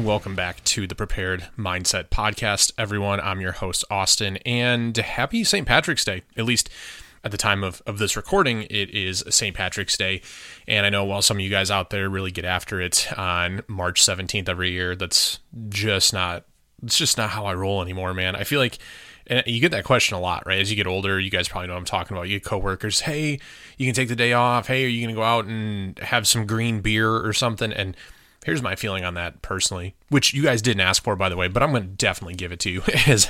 Welcome back to the Prepared Mindset Podcast, everyone. I'm your host, Austin, and happy St. Patrick's Day. At least at the time of this recording, it is St. Patrick's Day. And I know while some of you guys out there really get after it on March 17th every year, it's just not how I roll anymore, man. I feel like, and you get that question a lot, right? As you get older, you guys probably know what I'm talking about. You get coworkers, hey, you can take the day off. Hey, are you going to go out and have some green beer or something? And here's my feeling on that personally, which you guys didn't ask for, by the way, but I'm going to definitely give it to you, is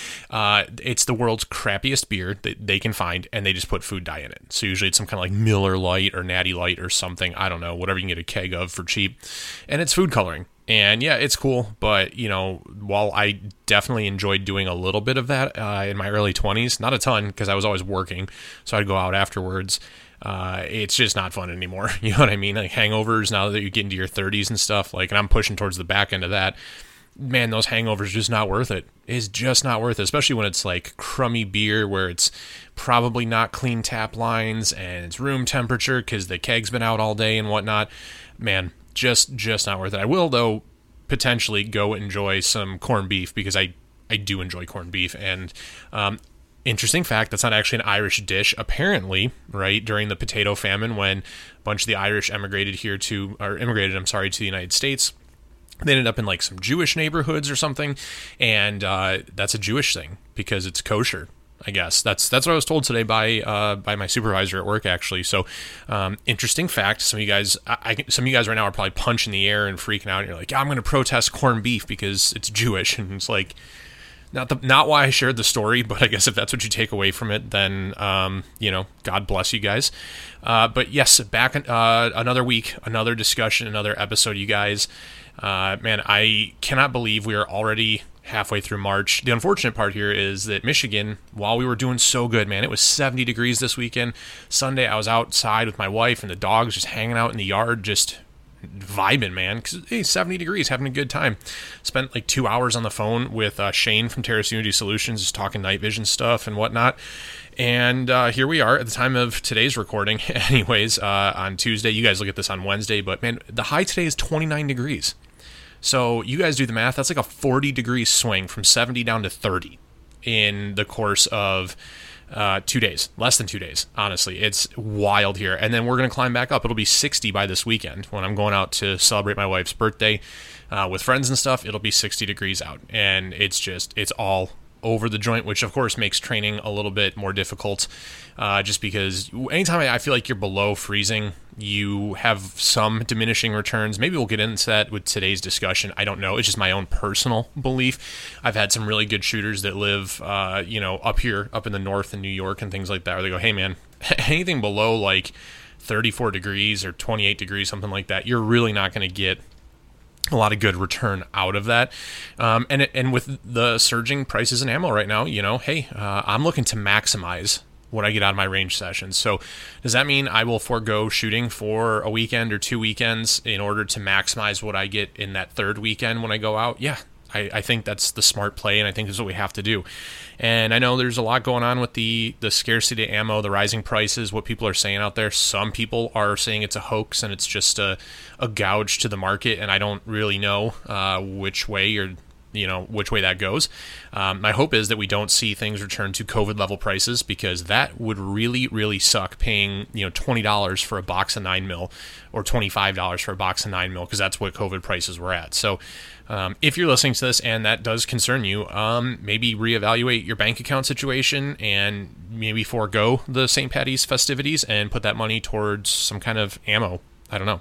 it's the world's crappiest beer that they can find, and they just put food dye in it. So usually it's some kind of like Miller Lite or Natty Light or something. I don't know, whatever you can get a keg of for cheap. And it's food coloring. And yeah, it's cool, but while I definitely enjoyed doing a little bit of that in my early 20s, not a ton because I was always working, so I'd go out afterwards. It's just not fun anymore. You know what I mean? Like hangovers, now that you get into your 30s and stuff, and I'm pushing towards the back end of that, man, those hangovers are just not worth it. It's just not worth it, especially when it's like crummy beer where it's probably not clean tap lines and it's room temperature because the keg's been out all day and whatnot. Man, just not worth it. I will, though, potentially go enjoy some corned beef because I do enjoy corned beef. And interesting fact, that's not actually an Irish dish. Apparently, right, during the potato famine when a bunch of the Irish immigrated to the United States, they ended up in like some Jewish neighborhoods or something, and that's a Jewish thing because it's kosher, I guess. That's what I was told today by my supervisor at work, actually. So, interesting fact. Some of you guys right now are probably punching the air and freaking out. And you're like, I'm going to protest corned beef because it's Jewish, and it's like not why I shared the story, but I guess if that's what you take away from it, then God bless you guys. But yes, back another week, another discussion, another episode, you guys. Man, I cannot believe we are already halfway through March. The unfortunate part here is that Michigan, while we were doing so good, man, it was 70 degrees this weekend. Sunday, I was outside with my wife and the dogs just hanging out in the yard, just vibing, man, because, hey, 70 degrees, having a good time. Spent like 2 hours on the phone with Shane from Terrace Unity Solutions, just talking night vision stuff and whatnot. And here we are at the time of today's recording, anyways, on Tuesday. You guys look at this on Wednesday, but man, the high today is 29 degrees. So you guys do the math. That's like a 40-degree swing from 70 down to 30 in the course of 2 days, less than 2 days. Honestly, it's wild here. And then we're going to climb back up. It'll be 60 by this weekend when I'm going out to celebrate my wife's birthday with friends and stuff. It'll be 60 degrees out. And it's all over the joint, which of course makes training a little bit more difficult, just because anytime I feel like you're below freezing, you have some diminishing returns. Maybe we'll get into that with today's discussion. I don't know. It's just my own personal belief. I've had some really good shooters that live, up here, up in the north in New York and things like that, where they go, hey man, anything below like 34 degrees or 28 degrees, something like that, you're really not going to get a lot of good return out of that. And with the surging prices in ammo right now, hey, I'm looking to maximize what I get out of my range sessions. So does that mean I will forego shooting for a weekend or 2 weekends in order to maximize what I get in that third weekend when I go out? Yeah, I think that's the smart play, and I think that's what we have to do. And I know there's a lot going on with the scarcity of ammo, the rising prices, what people are saying out there. Some people are saying it's a hoax and it's just a gouge to the market, and I don't really know which way that goes. My hope is that we don't see things return to COVID level prices, because that would really, really suck, paying $20 for a box of 9mm or $25 for a box of 9mm, because that's what COVID prices were at. So if you're listening to this and that does concern you, maybe reevaluate your bank account situation and maybe forego the St. Patty's festivities and put that money towards some kind of ammo. I don't know.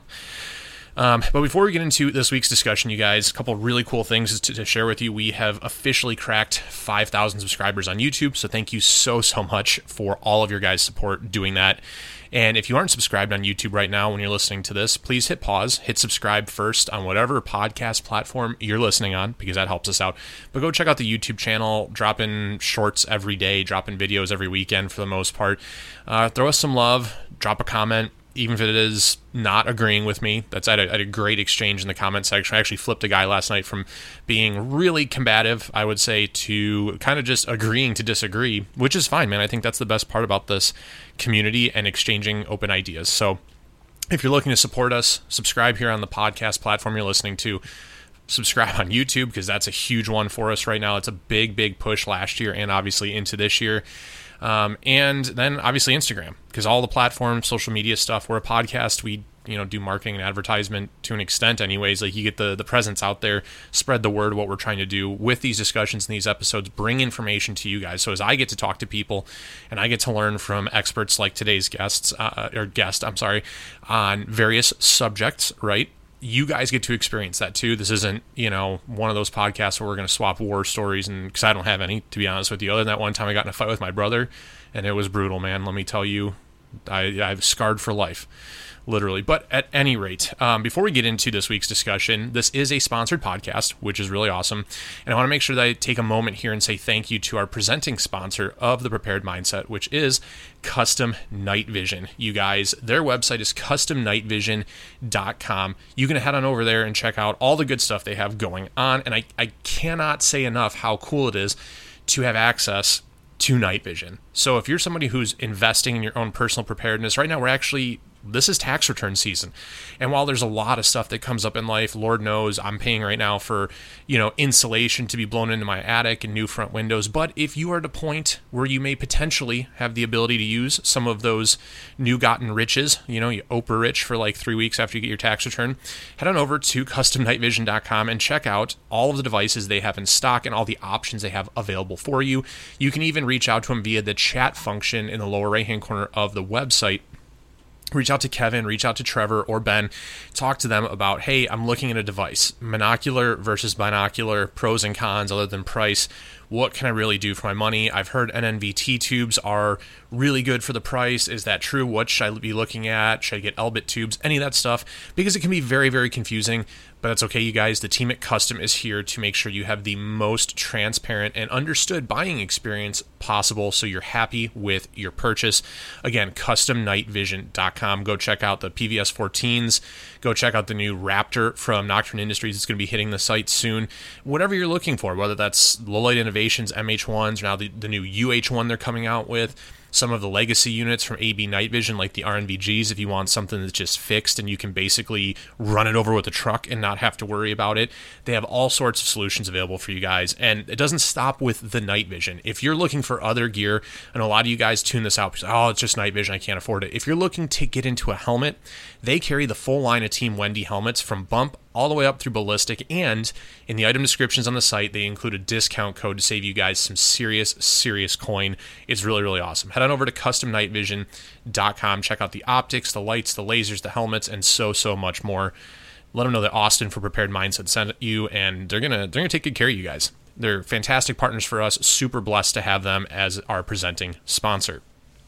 But before we get into this week's discussion, you guys, a couple really cool things to share with you. We have officially cracked 5,000 subscribers on YouTube, so thank you so much for all of your guys' support doing that. And if you aren't subscribed on YouTube right now when you're listening to this, please hit pause, hit subscribe first on whatever podcast platform you're listening on, because that helps us out. But go check out the YouTube channel, dropping shorts every day, dropping videos every weekend for the most part. Throw us some love, drop a comment. Even if it is not agreeing with me. I had a great exchange in the comment section. I actually flipped a guy last night from being really combative, I would say, to kind of just agreeing to disagree, which is fine, man. I think that's the best part about this community and exchanging open ideas. So if you're looking to support us, subscribe here on the podcast platform you're listening to. subscribe on YouTube because that's a huge one for us right now. It's a big push last year and obviously into this year. And then obviously Instagram, because all the platforms, social media stuff, we're a podcast. We do marketing and advertisement to an extent anyways. Like, you get the presence out there, spread the word, what we're trying to do with these discussions and these episodes, bring information to you guys. So as I get to talk to people and I get to learn from experts like today's guest on various subjects, right? You guys get to experience that too. This isn't, one of those podcasts where we're going to swap war stories, and because I don't have any, to be honest with you, other than that one time I got in a fight with my brother, and it was brutal, man. Let me tell you, I'm scarred for life, literally. But at any rate, before we get into this week's discussion, this is a sponsored podcast, which is really awesome. And I want to make sure that I take a moment here and say thank you to our presenting sponsor of the Prepared Mindset, which is Custom Night Vision. You guys, their website is customnightvision.com. You can head on over there and check out all the good stuff they have going on. And I cannot say enough how cool it is to have access to night vision. So if you're somebody who's investing in your own personal preparedness, right now this is tax return season. And while there's a lot of stuff that comes up in life, Lord knows I'm paying right now for, insulation to be blown into my attic and new front windows. But if you are at a point where you may potentially have the ability to use some of those new-gotten riches, you Oprah rich for like 3 weeks after you get your tax return, head on over to customnightvision.com and check out all of the devices they have in stock and all the options they have available for you. You can even reach out to them via the chat function in the lower right-hand corner of the website. Reach out to Kevin, reach out to Trevor or Ben, talk to them about, hey, I'm looking at a device, monocular versus binocular, pros and cons other than price. What can I really do for my money? I've heard NNVT tubes are really good for the price. Is that true? What should I be looking at? Should I get Elbit tubes? Any of that stuff, because it can be very, very confusing. But that's okay, you guys. The team at Custom is here to make sure you have the most transparent and understood buying experience possible so you're happy with your purchase. Again, customnightvision.com. Go check out the PVS 14s. Go check out the new Raptor from Nocturne Industries. It's going to be hitting the site soon. Whatever you're looking for, whether that's Lowlight Innovations, MH1s, or now the new UH1 they're coming out with. Some of the legacy units from AB Night Vision, like the RNVGs, if you want something that's just fixed and you can basically run it over with a truck and not have to worry about it. They have all sorts of solutions available for you guys. And it doesn't stop with the night vision. If you're looking for other gear, and a lot of you guys tune this out because, it's just night vision, I can't afford it. If you're looking to get into a helmet, they carry the full line of Team Wendy helmets from bump all the way up through ballistic, and in the item descriptions on the site, they include a discount code to save you guys some serious coin. It's really, really awesome. Head on over to customnightvision.com. Check out the optics, the lights, the lasers, the helmets, and so much more. Let them know that Austin for Prepared Mindset sent you, and they're gonna take good care of you guys. They're fantastic partners for us. Super blessed to have them as our presenting sponsor.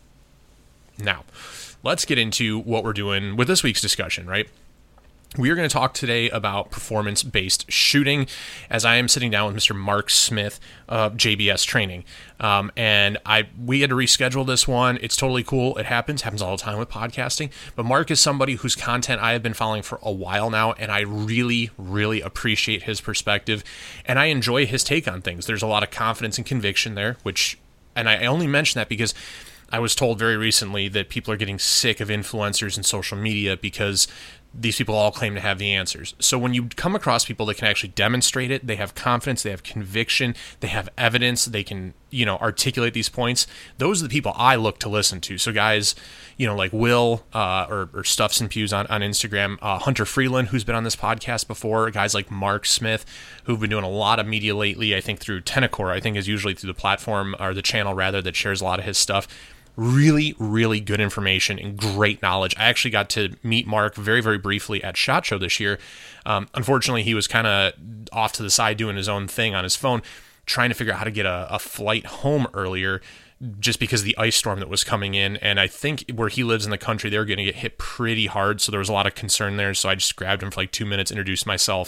Now, let's get into what we're doing with this week's discussion, right? We are going to talk today about performance-based shooting, as I am sitting down with Mr. Mark Smith of JBS Training. And we had to reschedule this one. It's totally cool. It happens all the time with podcasting. But Mark is somebody whose content I have been following for a while now, and I really, really appreciate his perspective, and I enjoy his take on things. There's a lot of confidence and conviction there, and I only mention that because I was told very recently that people are getting sick of influencers and social media because these people all claim to have the answers. So when you come across people that can actually demonstrate it, they have confidence, they have conviction, they have evidence, they can, articulate these points. Those are the people I look to listen to. So guys, like Will or Stuffs and Pews on Instagram, Hunter Freeland, who's been on this podcast before, guys like Mark Smith, who've been doing a lot of media lately, I think through Tenacore, I think is usually through the platform or the channel rather that shares a lot of his stuff. Really, really good information and great knowledge. I actually got to meet Mark very, very briefly at SHOT Show this year. Unfortunately, he was kind of off to the side doing his own thing on his phone, trying to figure out how to get a flight home earlier just because of the ice storm that was coming in. And I think where he lives in the country, they were going to get hit pretty hard. So there was a lot of concern there. So I just grabbed him for like 2 minutes, introduced myself.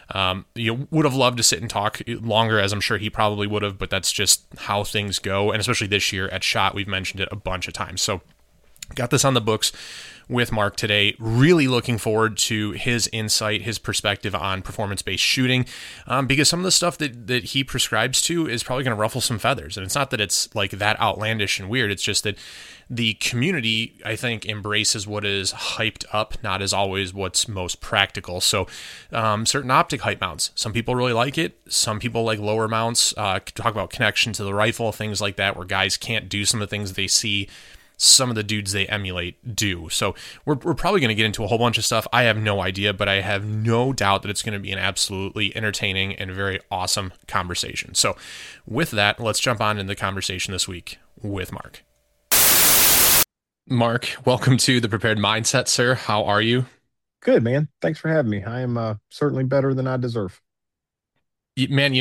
Would have loved to sit and talk longer, as I'm sure he probably would have, but that's just how things go. And especially this year at SHOT, we've mentioned it a bunch of times. So Got this on the books with Mark today. Really looking forward to his insight, his perspective on performance-based shooting, because some of the stuff that he prescribes to is probably going to ruffle some feathers. And it's not that it's like that outlandish and weird. It's just that the community, I think, embraces what is hyped up, not as always what's most practical. So certain optic height mounts, some people really like it. Some people like lower mounts, talk about connection to the rifle, things like that, where guys can't do some of the things they see some of the dudes they emulate do. So we're probably going to get into a whole bunch of stuff. I have no idea, but I have no doubt that it's going to be an absolutely entertaining and very awesome conversation. So with that, let's jump on into the conversation this week with Mark. Mark, welcome to the Prepared Mindset, sir. How are you? Good, man. Thanks for having me. I am certainly better than I deserve. Man,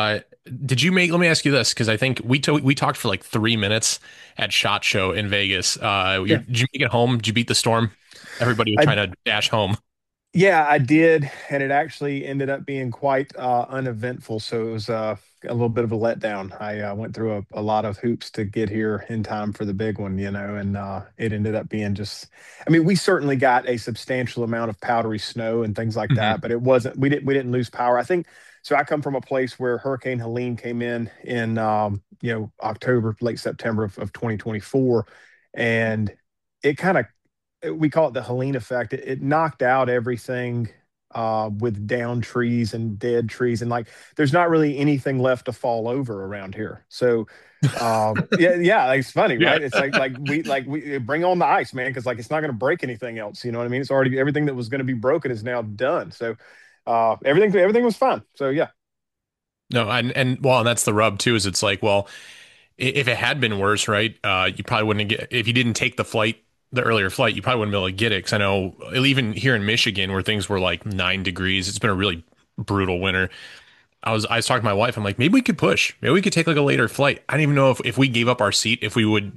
did you make, let me ask you this, because I think we talked for like 3 minutes at SHOT Show in Vegas. Yeah, Did you make it home? Did you beat the storm? Everybody was I trying to dash home. yeah, I did, and it actually ended up being quite uneventful. So it was a little bit of a letdown. I went through a lot of hoops to get here in time for the big one, and it ended up being just. I mean, we certainly got a substantial amount of powdery snow and things like Mhm. that, but it wasn't. We didn't lose power. I think so. I come from a place where Hurricane Helene came in October, late September of 2024, and it kind of we call it the Helene effect. It knocked out everything with down trees and dead trees, and like there's not really anything left to fall over around here. So, yeah, yeah, like, it's funny, Yeah. right? It's like we bring on the ice, man, because like it's not going to break anything else. You know what I mean? It's already everything that was going to be broken is now done. So, everything was fine. So yeah. No, and well, and that's the rub too, is it's like, well, if it had been worse, right? You probably wouldn't get, if you didn't take the earlier flight, you probably wouldn't be able to get it. Because I know even here in Michigan, where things were like 9 degrees, it's been a really brutal winter. I was talking to my wife. I'm like, maybe we could push. Maybe we could take like a later flight. I don't even know if we gave up our seat, if we would,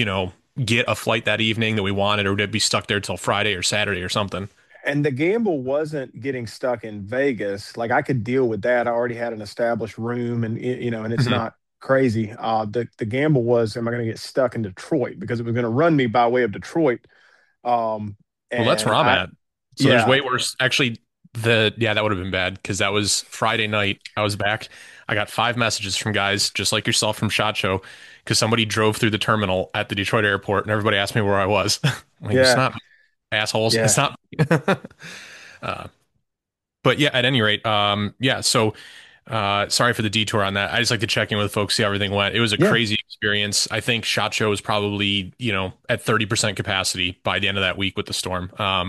get a flight that evening that we wanted, or would it be stuck there till Friday or Saturday or something? And the gamble wasn't getting stuck in Vegas. Like I could deal with that. I already had an established room, and and it's Mhm. not crazy. The gamble was, am I going to get stuck in Detroit because it was going to run me by way of Detroit. Um, Well, that's and where I'm I at. So there's yeah way worse. Actually, that would have been bad because that was Friday night. I was back. I got 5 messages from guys just like yourself from SHOT Show because somebody drove through the terminal at the Detroit airport and everybody asked me where I was. I'm like, it's yeah not assholes. It's yeah not. uh, but yeah, at any rate, yeah. So sorry for the detour on that. I just like to check in with folks, see how everything went. It was a yeah crazy experience. I think SHOT Show was probably at 30% capacity by the end of that week with the storm.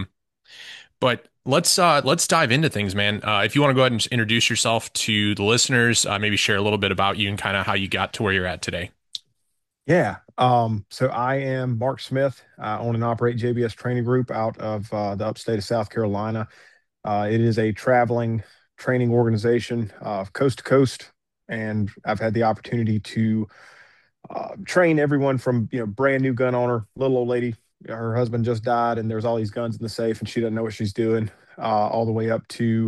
But let's dive into things, man. If you want to go ahead and just introduce yourself to the listeners, maybe share a little bit about you and kind of how you got to where you're at today. yeah. So I am Mark Smith. I own and operate JBS Training Group out of the upstate of South Carolina. It is a traveling training organization, coast to coast, and I've had the opportunity to train everyone from brand new gun owner, little old lady. Her husband just died, and there's all these guns in the safe, and she doesn't know what she's doing. All the way up to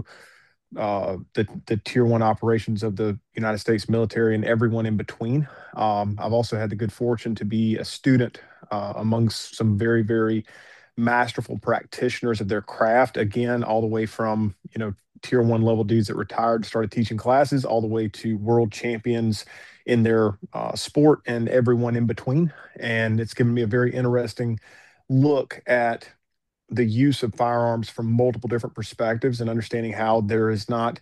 the tier one operations of the United States military and everyone in between. I've also had the good fortune to be a student amongst some very, very masterful practitioners of their craft. Again, all the way from tier one level dudes that retired, started teaching classes, all the way to world champions in their sport and everyone in between. And it's given me a very interesting look at the use of firearms from multiple different perspectives and understanding how there is not,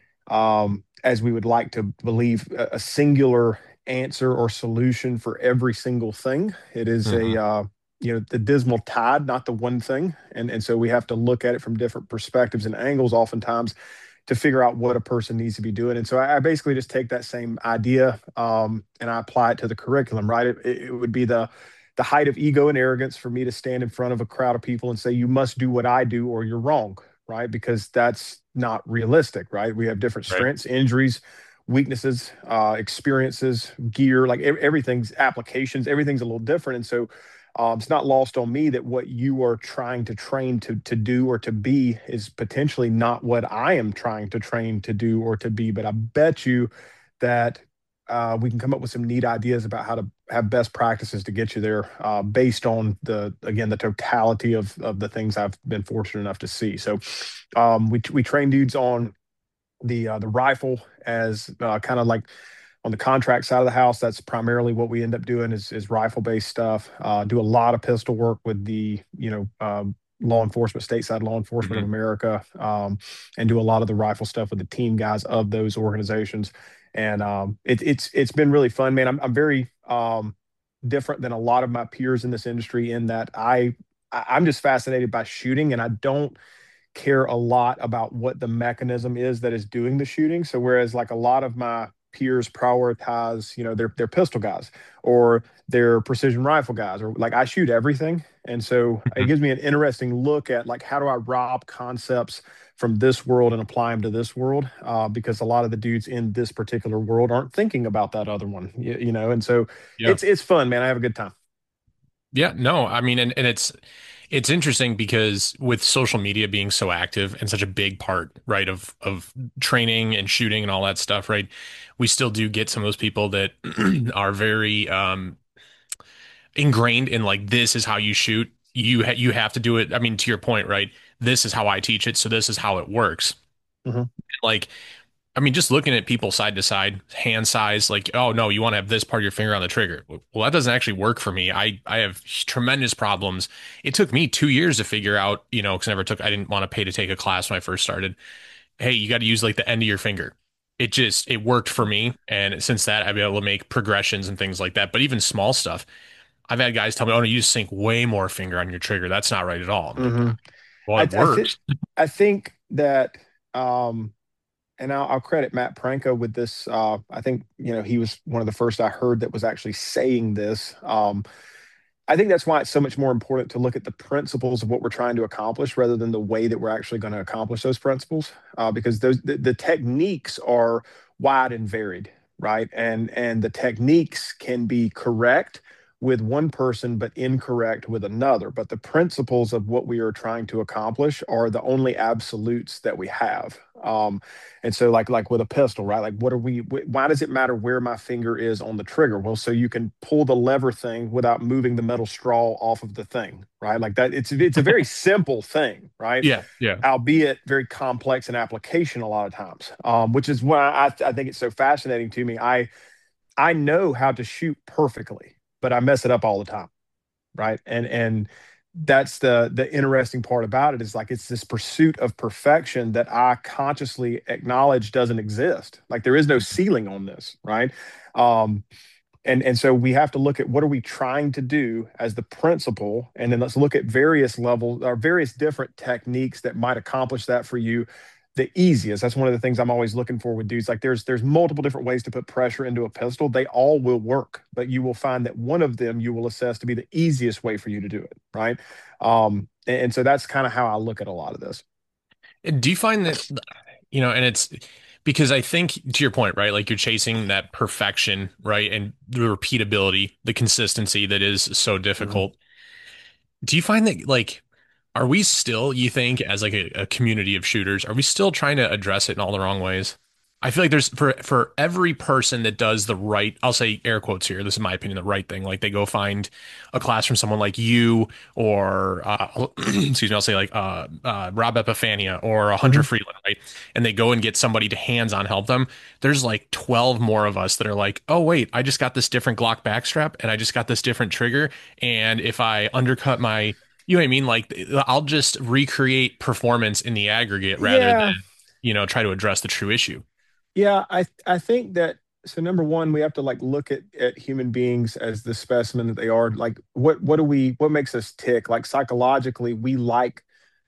as we would like to believe, a singular answer or solution for every single thing. It is a Mhm. the dismal tide, not the one thing, and so we have to look at it from different perspectives and angles, oftentimes, to figure out what a person needs to be doing. And so I basically just take that same idea and I apply it to the curriculum. Right? It would be the height of ego and arrogance for me to stand in front of a crowd of people and say, you must do what I do or you're wrong, right? Because that's not realistic, right? We have different Right. strengths, injuries, weaknesses, experiences, gear, like everything's applications, everything's a little different. And so it's not lost on me that what you are trying to train to do or to be is potentially not what I am trying to train to do or to be. But I bet you that we can come up with some neat ideas about how to have best practices to get you there, based on the totality of the things I've been fortunate enough to see. So, we train dudes on the rifle as kind of like on the contract side of the house. That's primarily what we end up doing is rifle based stuff. Do a lot of pistol work with the law enforcement, stateside law enforcement of Hmm. America, and do a lot of the rifle stuff with the team guys of those organizations. And it's been really fun, man. I'm very different than a lot of my peers in this industry in that I'm just fascinated by shooting, and I don't care a lot about what the mechanism is that is doing the shooting. So whereas like a lot of my peers prioritize, their pistol guys or their precision rifle guys, or like I shoot everything. And so it Hmm. gives me an interesting look at like how do I rob concepts from this world and apply them to this world, because a lot of the dudes in this particular world aren't thinking about that other one, and so Yeah. it's fun, man. I have a good time. Yeah, no, I mean, and it's interesting because with social media being so active and such a big part, right, of training and shooting and all that stuff, right, we still do get some of those people that are very ingrained in like this is how you shoot. You have to do it. I mean, to your point, right? This is how I teach it, so this is how it works. Mhm. Like I mean, just looking at people side to side, hand size, like, oh no, you want to have this part of your finger on the trigger. Well, that doesn't actually work for me. I have tremendous problems. It took me 2 years to figure out, because I didn't want to pay to take a class when I first started. Hey, you got to use like the end of your finger. It worked for me. And since that, I've been able to make progressions and things like that. But even small stuff, I've had guys tell me, oh no, you just sink way more finger on your trigger. That's not right at all. I'm like, Mhm. well, I, it I think works. I think that, um, and I'll credit Matt Pranko with this. I think he was one of the first I heard that was actually saying this. I think that's why it's so much more important to look at the principles of what we're trying to accomplish rather than the way that we're actually going to accomplish those principles, because the techniques are wide and varied, right? And the techniques can be correct with one person but incorrect with another. But the principles of what we are trying to accomplish are the only absolutes that we have. And so like with a pistol, right? Like why does it matter where my finger is on the trigger? Well, so you can pull the lever thing without moving the metal straw off of the thing, right? Like that it's a very simple thing, right? Yeah, yeah. Albeit very complex in application a lot of times. Which is why I think it's so fascinating to me. I know how to shoot perfectly, but I mess it up all the time, right? And that's the interesting part about it is like it's this pursuit of perfection that I consciously acknowledge doesn't exist. Like there is no ceiling on this, right? Um, and so we have to look at what are we trying to do as the principle, and then let's look at various levels or various different techniques that might accomplish that for you the easiest. That's one of the things I'm always looking for with dudes. Like there's multiple different ways to put pressure into a pistol. They all will work, but you will find that one of them you will assess to be the easiest way for you to do it, right? And so that's kind of how I look at a lot of this. And do you find that, and it's because I think to your point, right? Like you're chasing that perfection, right? And the repeatability, the consistency that is so Mhm. difficult. Do you find that like, are we still, you think, as like a community of shooters, are we still trying to address it in all the wrong ways? I feel like there's for every person that does the right, I'll say air quotes here, this is my opinion, the right thing. Like they go find a class from someone like you or excuse me, I'll say like Rob Epifania or a Hunter Mhm. Freeland, right? And they go and get somebody to hands-on help them. There's like 12 more of us that are like, oh wait, I just got this different Glock backstrap and I just got this different trigger. And if I undercut my you know what I mean? Like I'll just recreate performance in the aggregate rather than, Yeah, try to address the true issue. yeah, I think that, so number one, we have to like look at human beings as the specimen that they are. Like what makes us tick? Like psychologically, we like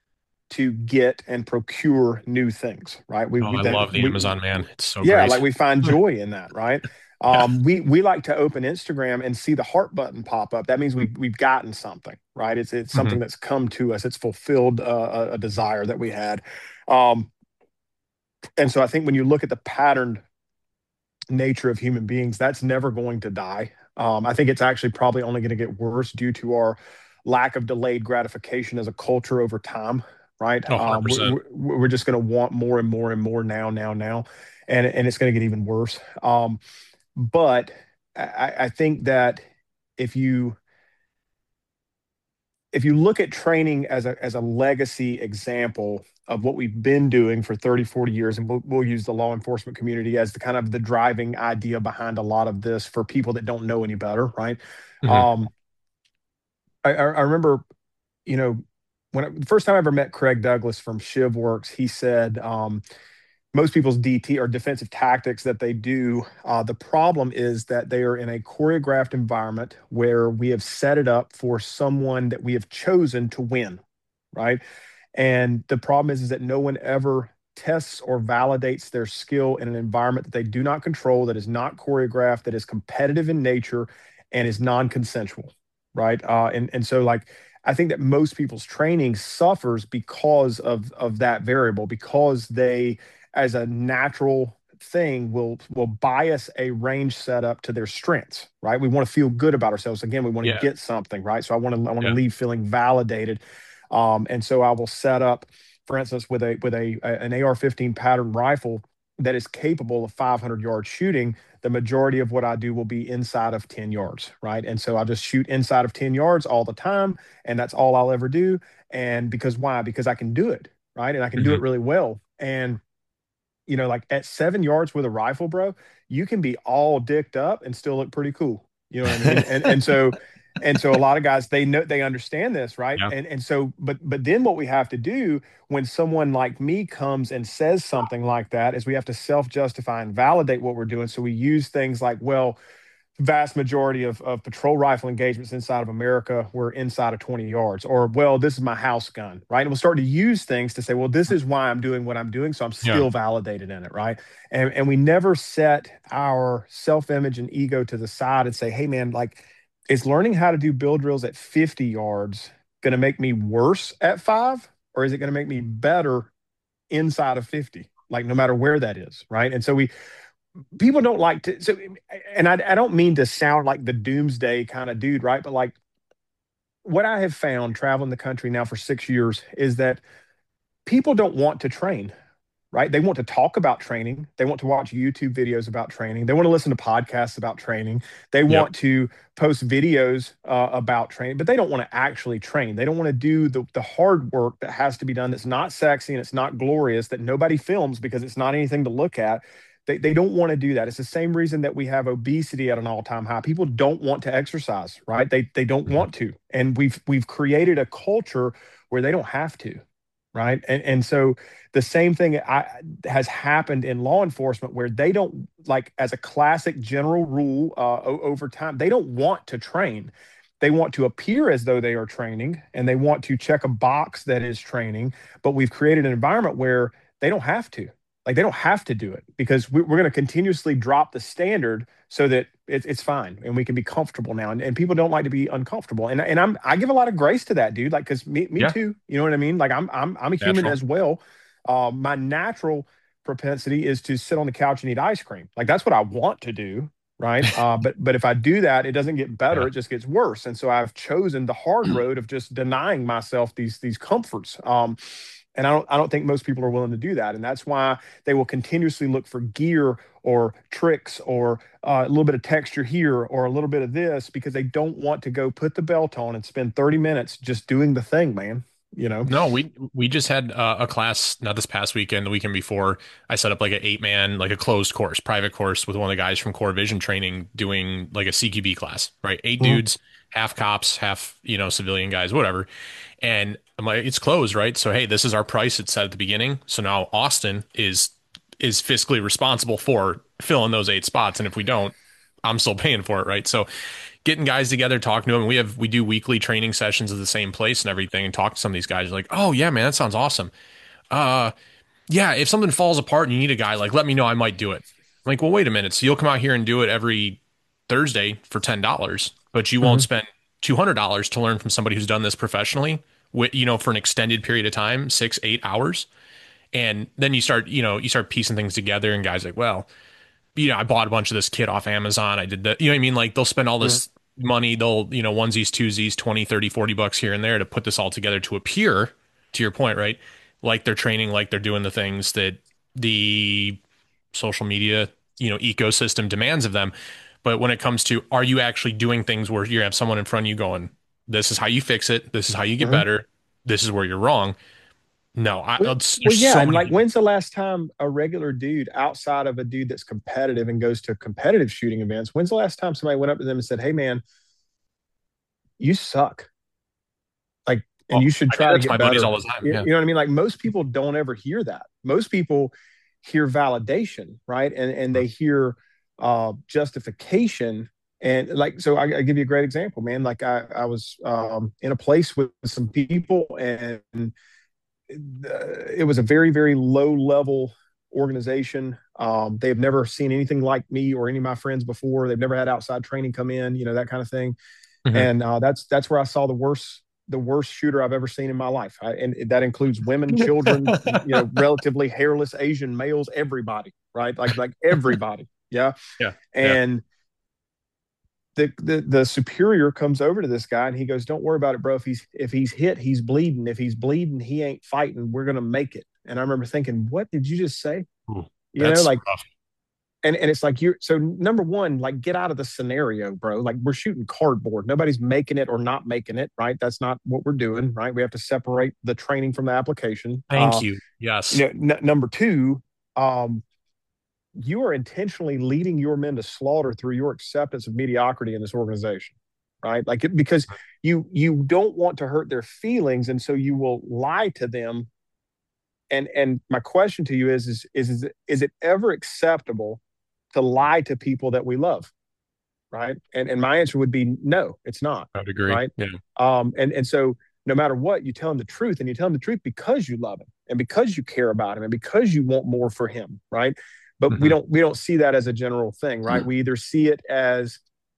to get and procure new things, right? Oh, I love the Amazon man. It's so Yeah, like great. we find joy in that, right? Yeah. We like to open Instagram and see the heart button pop up. That means we've gotten something, right? It's something Hmm. that's come to us. It's fulfilled a desire that we had. Um, and so I think when you look at the patterned nature of human beings, that's never going to die. I think it's actually probably only going to get worse due to our lack of delayed gratification as a culture over time, right? Oh, 100%. We're just going to want more and more and more now, and it's going to get even worse. But I think that if you if you look at training as a legacy example of what we've been doing for 30, 40 years, and we'll use the law enforcement community as the kind of the driving idea behind a lot of this for people that don't know any better, right? Hmm. Um, I remember, you know, the first time I ever met Craig Douglas from ShivWorks, he said, most people's DT or defensive tactics that they do, the problem is that they are in a choreographed environment where we have set it up for someone that we have chosen to win, right? And the problem is that no one ever tests or validates their skill in an environment that they do not control, that is not choreographed, that is competitive in nature, and is non-consensual, right? And so like I think that most people's training suffers because of that variable, because they, as a natural thing, will bias a range setup to their strengths, right? We want to feel good about ourselves. Again, we want to Yeah. get something, right? So I want to Yeah. leave feeling validated, and so I will set up, for instance, with an AR-15 pattern rifle that is capable of 500-yard shooting. The majority of what I do will be inside of 10 yards, right? And so I'll just shoot inside of 10 yards all the time, and that's all I'll ever do. And because why? Because I can do it, right? And I can do it Hmm. really well. And like at 7 yards with a rifle, bro, you can be all dicked up and still look pretty cool. You know what I mean? And so a lot of guys, they know, they understand this, right? Yeah. And so but then what we have to do when someone like me comes and says something like that is we have to self-justify and validate what we're doing. So we use things like, well, vast majority of patrol rifle engagements inside of America were inside of 20 yards. Or, well, this is my house gun, right? And we'll start to use things to say, well, this is why I'm doing what I'm doing. So I'm Yeah. still validated in it, right? And we never set our self image and ego to the side and say, hey, man, like, is learning how to do build drills at 50 yards going to make me worse at 5? Or is it going to make me better inside of 50? Like, no matter where that is, right? And so people don't like to, so, and I don't mean to sound like the doomsday kind of dude, right? But like what I have found traveling the country now for 6 years is that people don't want to train, right? They want to talk about training. They want to watch YouTube videos about training. They want to listen to podcasts about training. They Yep. want to post videos about training, but they don't want to actually train. They don't want to do the hard work that has to be done, that's not sexy and it's not glorious, that nobody films because it's not anything to look at. They don't want to do that. It's the same reason that we have obesity at an all-time high. People don't want to exercise, right? They don't Mhm. want to. And we've created a culture where they don't have to, right? And so the same thing has happened in law enforcement where they don't, like, as a classic general rule, over time, they don't want to train. They want to appear as though they are training and they want to check a box that is training, but we've created an environment where they don't have to. Like, they don't have to do it because we're going to continuously drop the standard so that it's fine and we can be comfortable now. And people don't like to be uncomfortable. And I give a lot of grace to that, dude. Like, because me Yeah. too. You know what I mean? Like, I'm a human Natural. as well. My natural propensity is to sit on the couch and eat ice cream. Like, that's what I want to do, right? But if I do that, it doesn't get better; Yeah. it just gets worse. And so I've chosen the hard road of just denying myself these comforts. And I don't think most people are willing to do that, and that's why they will continuously look for gear or tricks or a little bit of texture here or a little bit of this because they don't want to go put the belt on and spend 30 minutes just doing the thing, man. You know? No, we just had a class, not this past weekend, the weekend before. I set up like an 8-man, like a closed course, private course with one of the guys from Core Vision Training doing like a CQB class, right? Eight Mhm. dudes, half cops, half, civilian guys, whatever. And I'm like, it's closed, right? So hey, this is our price. It's set at the beginning. So now Austin is fiscally responsible for filling those 8 spots. And if we don't, I'm still paying for it, right? So getting guys together, talking to them. We do weekly training sessions at the same place and everything, and talk to some of these guys. Like, oh yeah, man, that sounds awesome. Uh, yeah, if something falls apart and you need a guy, like, let me know. I might do it. I'm like, well, wait a minute. So you'll come out here and do it every Thursday for $10, but you won't Mhm. spend $200 to learn from somebody who's done this professionally, with, for an extended period of time, 6, 8 hours. And then you start piecing things together, and guys like, well, I bought a bunch of this kit off Amazon. I did that. You know what I mean? Like, they'll spend all Mhm. this money. They'll, onesies, twosies, 20, 30, $40 here and there to put this all together to appear, to your point, right? Like they're training, like they're doing the things that the social media ecosystem demands of them. But when it comes to, are you actually doing things where you have someone in front of you going, this is how you fix it, this is how you get Mhm. better, this is where you're wrong. No, Well, there's yeah, so and many like, people. when's the last time a regular dude outside of a dude that's competitive and goes to competitive shooting events? When's the last time somebody went up to them and said, "Hey, man, you suck," like, and Well, you should I do try to that to get my buddies better? all the time. You Yeah. know what I mean? Like, most people don't ever hear that. Most people hear validation, right? And they hear justification. And like, so I give you a great example, man. Like, I was in a place with some people, and it was a very, very low level organization. They've never seen anything like me or any of my friends before. They've never had outside training come in, that kind of thing. Hmm. And that's where I saw the worst shooter I've ever seen in my life. And that includes women, children, relatively hairless Asian males, everybody, right? Like everybody. Yeah. Yeah. Yeah. And the superior comes over to this guy and he goes, "Don't worry about it, bro. If he's hit, he's bleeding. If he's bleeding, he ain't fighting. We're gonna make it." And I remember thinking, "What did you just say?" Ooh, You know, that's like, rough. and it's like, you're so, number one, like, get out of the scenario, bro. Like, we're shooting cardboard. Nobody's making it or not making it, right? That's not what we're doing, right? We have to separate the training from the application. Thank you. Yes. Number two, um, you are intentionally leading your men to slaughter through your acceptance of mediocrity in this organization, right? Like, because you don't want to hurt their feelings, and so you will lie to them. And my question to you is it ever acceptable to lie to people that we love, right? And my answer would be no, it's not, I would agree. right? Yeah. And so, no matter what, you tell him the truth, and you tell him the truth because you love him and because you care about him and because you want more for him, right? But we Hmm. don't see that as a general thing, right? We either see it as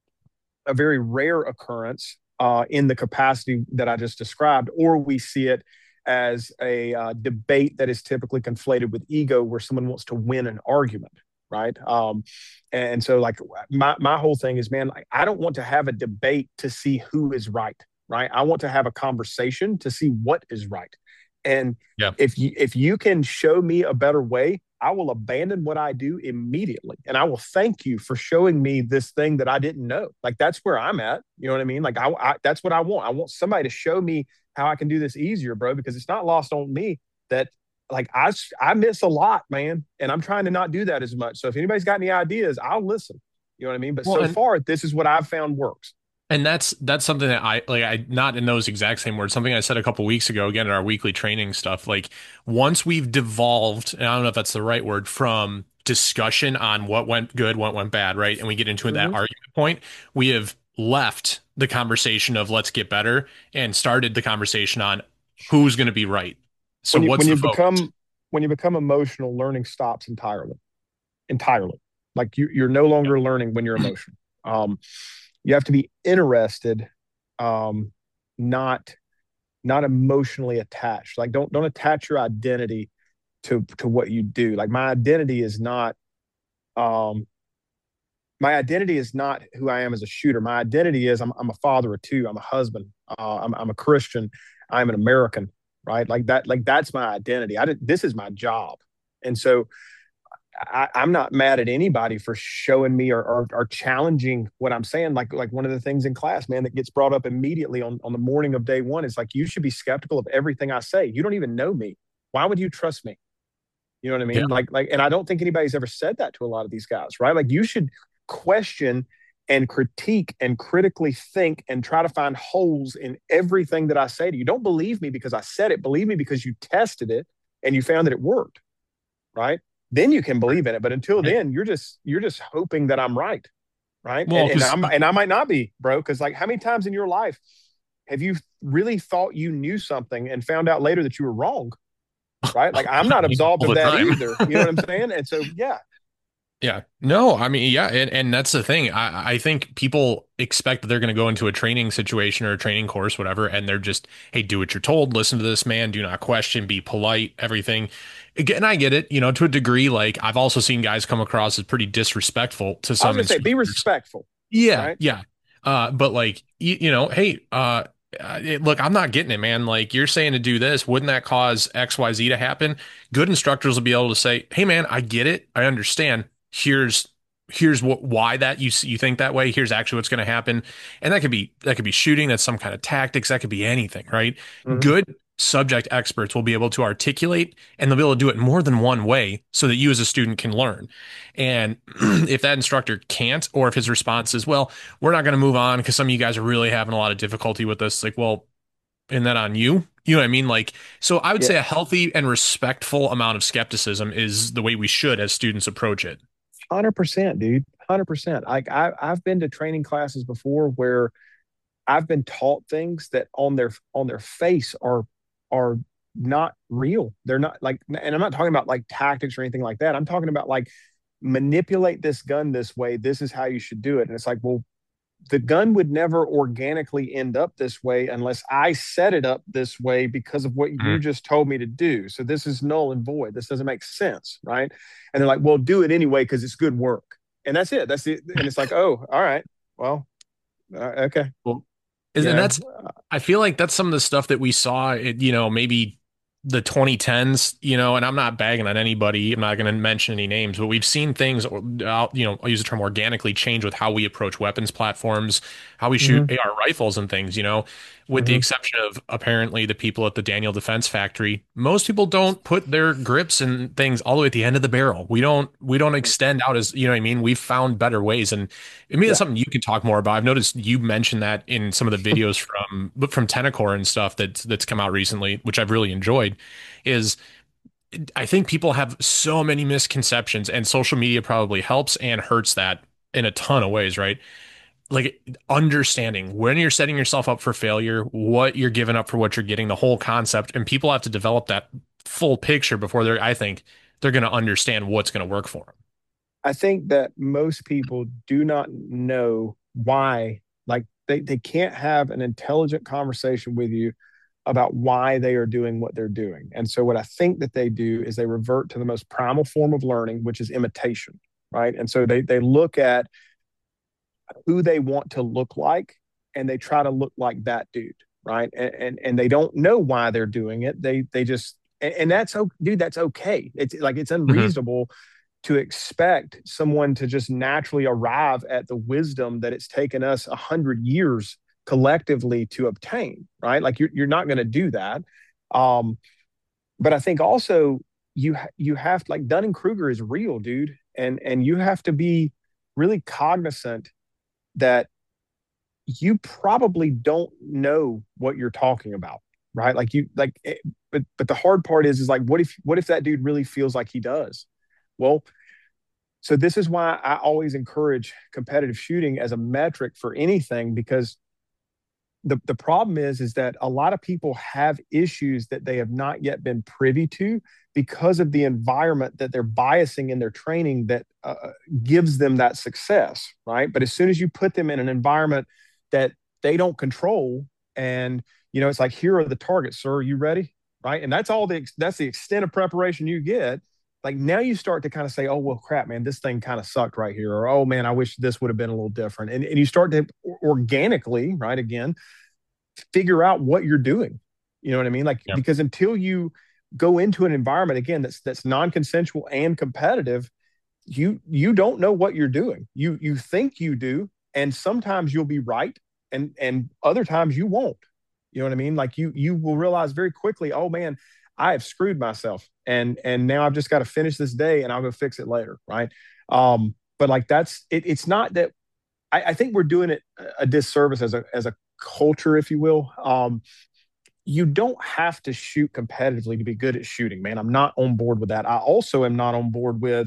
a very rare occurrence in the capacity that I just described, or we see it as a debate that is typically conflated with ego, where someone wants to win an argument, right? And so, like, my whole thing is, man, like, I don't want to have a debate to see who is right, right? I want to have a conversation to see what is right. And Yeah. if you can show me a better way, I will abandon what I do immediately. And I will thank you for showing me this thing that I didn't know. Like, that's where I'm at. You know what I mean? Like, that's what I want. I want somebody to show me how I can do this easier, bro, because it's not lost on me that, like, I miss a lot, man. And I'm trying to not do that as much. So if anybody's got any ideas, I'll listen. You know what I mean? But Well, so far, this is what I've found works. and that's something that I not in those exact same words, something I said a couple weeks ago, again, in our weekly training stuff. Like, once we've devolved, and I don't know if that's the right word, from discussion on what went good, what went bad, right? And we get into that Mm-hmm. argument point, we have left the conversation of let's get better and started the conversation on who's going to be right. So when you what's when the you focus? become when you become emotional, learning stops entirely. Like, you're no longer learning when you're emotional. Um, you have to be interested, um, not not emotionally attached. Like, don't attach your identity to what you do. Like, um, my identity is not who I am as a shooter. My identity is I'm a father of two. I'm a husband. I'm a Christian. I'm an American. Right, like that. Like, that's my identity. This is my job, and so I'm not mad at anybody for showing me or challenging what I'm saying. Like one of the things in class, man, that gets brought up immediately on the morning of day one is, like, you should be skeptical of everything I say. You don't even know me. Why would you trust me? You know what I Yeah. mean? And I don't think anybody's ever said that to a lot of these guys, right? Like, you should question and critique and critically think and try to find holes in everything that I say to you. Don't believe me because I said it. Believe me because you tested it and you found that it worked, right? Then you can believe in it. But until Right. then, you're just hoping that I'm right, right? Well, because And I might not be, bro. Because, like, how many times in your life have you really thought you knew something and found out later that you were wrong, right? Like, I'm not absolved all of the that time. either. You know what I'm saying? And so, yeah, Yeah. No, I mean, yeah, and that's the thing. I think people expect that they're going to go into a training situation or a training course, whatever, and they're just, hey, do what you're told, listen to this man, do not question, be polite, everything. Again, I get it, to a degree. Like, I've also seen guys come across as pretty disrespectful to I was some gonna say, be instructors. respectful, Yeah, right? yeah. But like, hey, look, I'm not getting it, man. Like, you're saying to do this, wouldn't that cause XYZ to happen? Good instructors will be able to say, hey, man, I get it. I understand. here's why that you think that way. Here's actually what's going to happen, and that could be shooting. That's some kind of tactics. That could be anything, right? Mhm. Good subject experts will be able to articulate, and they'll be able to do it more than one way so that you as a student can learn. And if that instructor can't, or if his response is, well, we're not going to move on because some of you guys are really having a lot of difficulty with this, like, well, isn't that on you? You know what I mean? Like, so I would Yeah, say a healthy and respectful amount of skepticism is the way we should as students approach it. 100%, dude. 100%. Like I've been to training classes before where I've been taught things that on their face are not real. They're not like, and I'm not talking about like tactics or anything like that. I'm talking about like manipulate this gun this way. This is how you should do it. And it's like, well, the gun would never organically end up this way unless I set it up this way because of what you Mhm. just told me to do. So this is null and void. This doesn't make sense, right? And they're like, well, do it anyway because it's good work. And that's it. That's it. And it's like, oh, all right. Well, okay. Well, You and know, that's, I feel like that's some of the stuff that we saw, maybe the 2010s, and I'm not bagging on anybody. I'm not going to mention any names, but we've seen things, I'll use the term organically change with how we approach weapons platforms, how we shoot mm-hmm, AR rifles and things, with the mm-hmm, exception of apparently the people at the Daniel Defense Factory. Most people don't put their grips and things all the way at the end of the barrel. We don't extend out as, you know what I mean? We've found better ways. And I mean, that's yeah. something you can talk more about. I've noticed you mentioned that in some of the videos from Tenacore and stuff that's come out recently, which I've really enjoyed. Is I think people have so many misconceptions, and social media probably helps and hurts that in a ton of ways, right? Like understanding when you're setting yourself up for failure, what you're giving up for what you're getting, the whole concept, and people have to develop that full picture before I think they're going to understand what's going to work for them. I think that most people do not know why, like they can't have an intelligent conversation with you about why they are doing what they're doing. And so what I think that they do is they revert to the most primal form of learning, which is imitation, right? And so they look at who they want to look like and they try to look like that dude, right? And they don't know why they're doing it. They just and that's dude, that's okay. It's like it's Mhm. unreasonable to expect someone to just naturally arrive at the wisdom that it's taken us 100 years collectively to obtain, right? Like you're not going to do that. Um, but I think also you have like Dunning Kruger is real, dude, and you have to be really cognizant that you probably don't know what you're talking about, right? Like you like, but the hard part is like, what if that dude really feels like he does? Well, so this is why I always encourage competitive shooting as a metric for anything because the problem is that a lot of people have issues that they have not yet been privy to because of the environment that they're biasing in their training that gives them that success, right? But as soon as you put them in an environment that they don't control, and it's like, here are the targets, sir. Are you ready? Right? And that's the extent of preparation you get. Like now you start to kind of say, oh well, crap, man, this thing kind of sucked right here, or oh man, I wish this would have been a little different, and you start to organically, right, again figure out what you're doing. You know what I mean? Like Yeah. because until you go into an environment again that's non-consensual and competitive, you don't know what you're doing. You think you do, and sometimes you'll be right, and other times you won't. You know what I mean? Like you will realize very quickly, oh man, I have screwed myself, and now I've just got to finish this day, and I'll go fix it later, right? But like that's it. It's not that I think we're doing it a disservice as a culture, if you will. You don't have to shoot competitively to be good at shooting, man. I'm not on board with that. I also am not on board with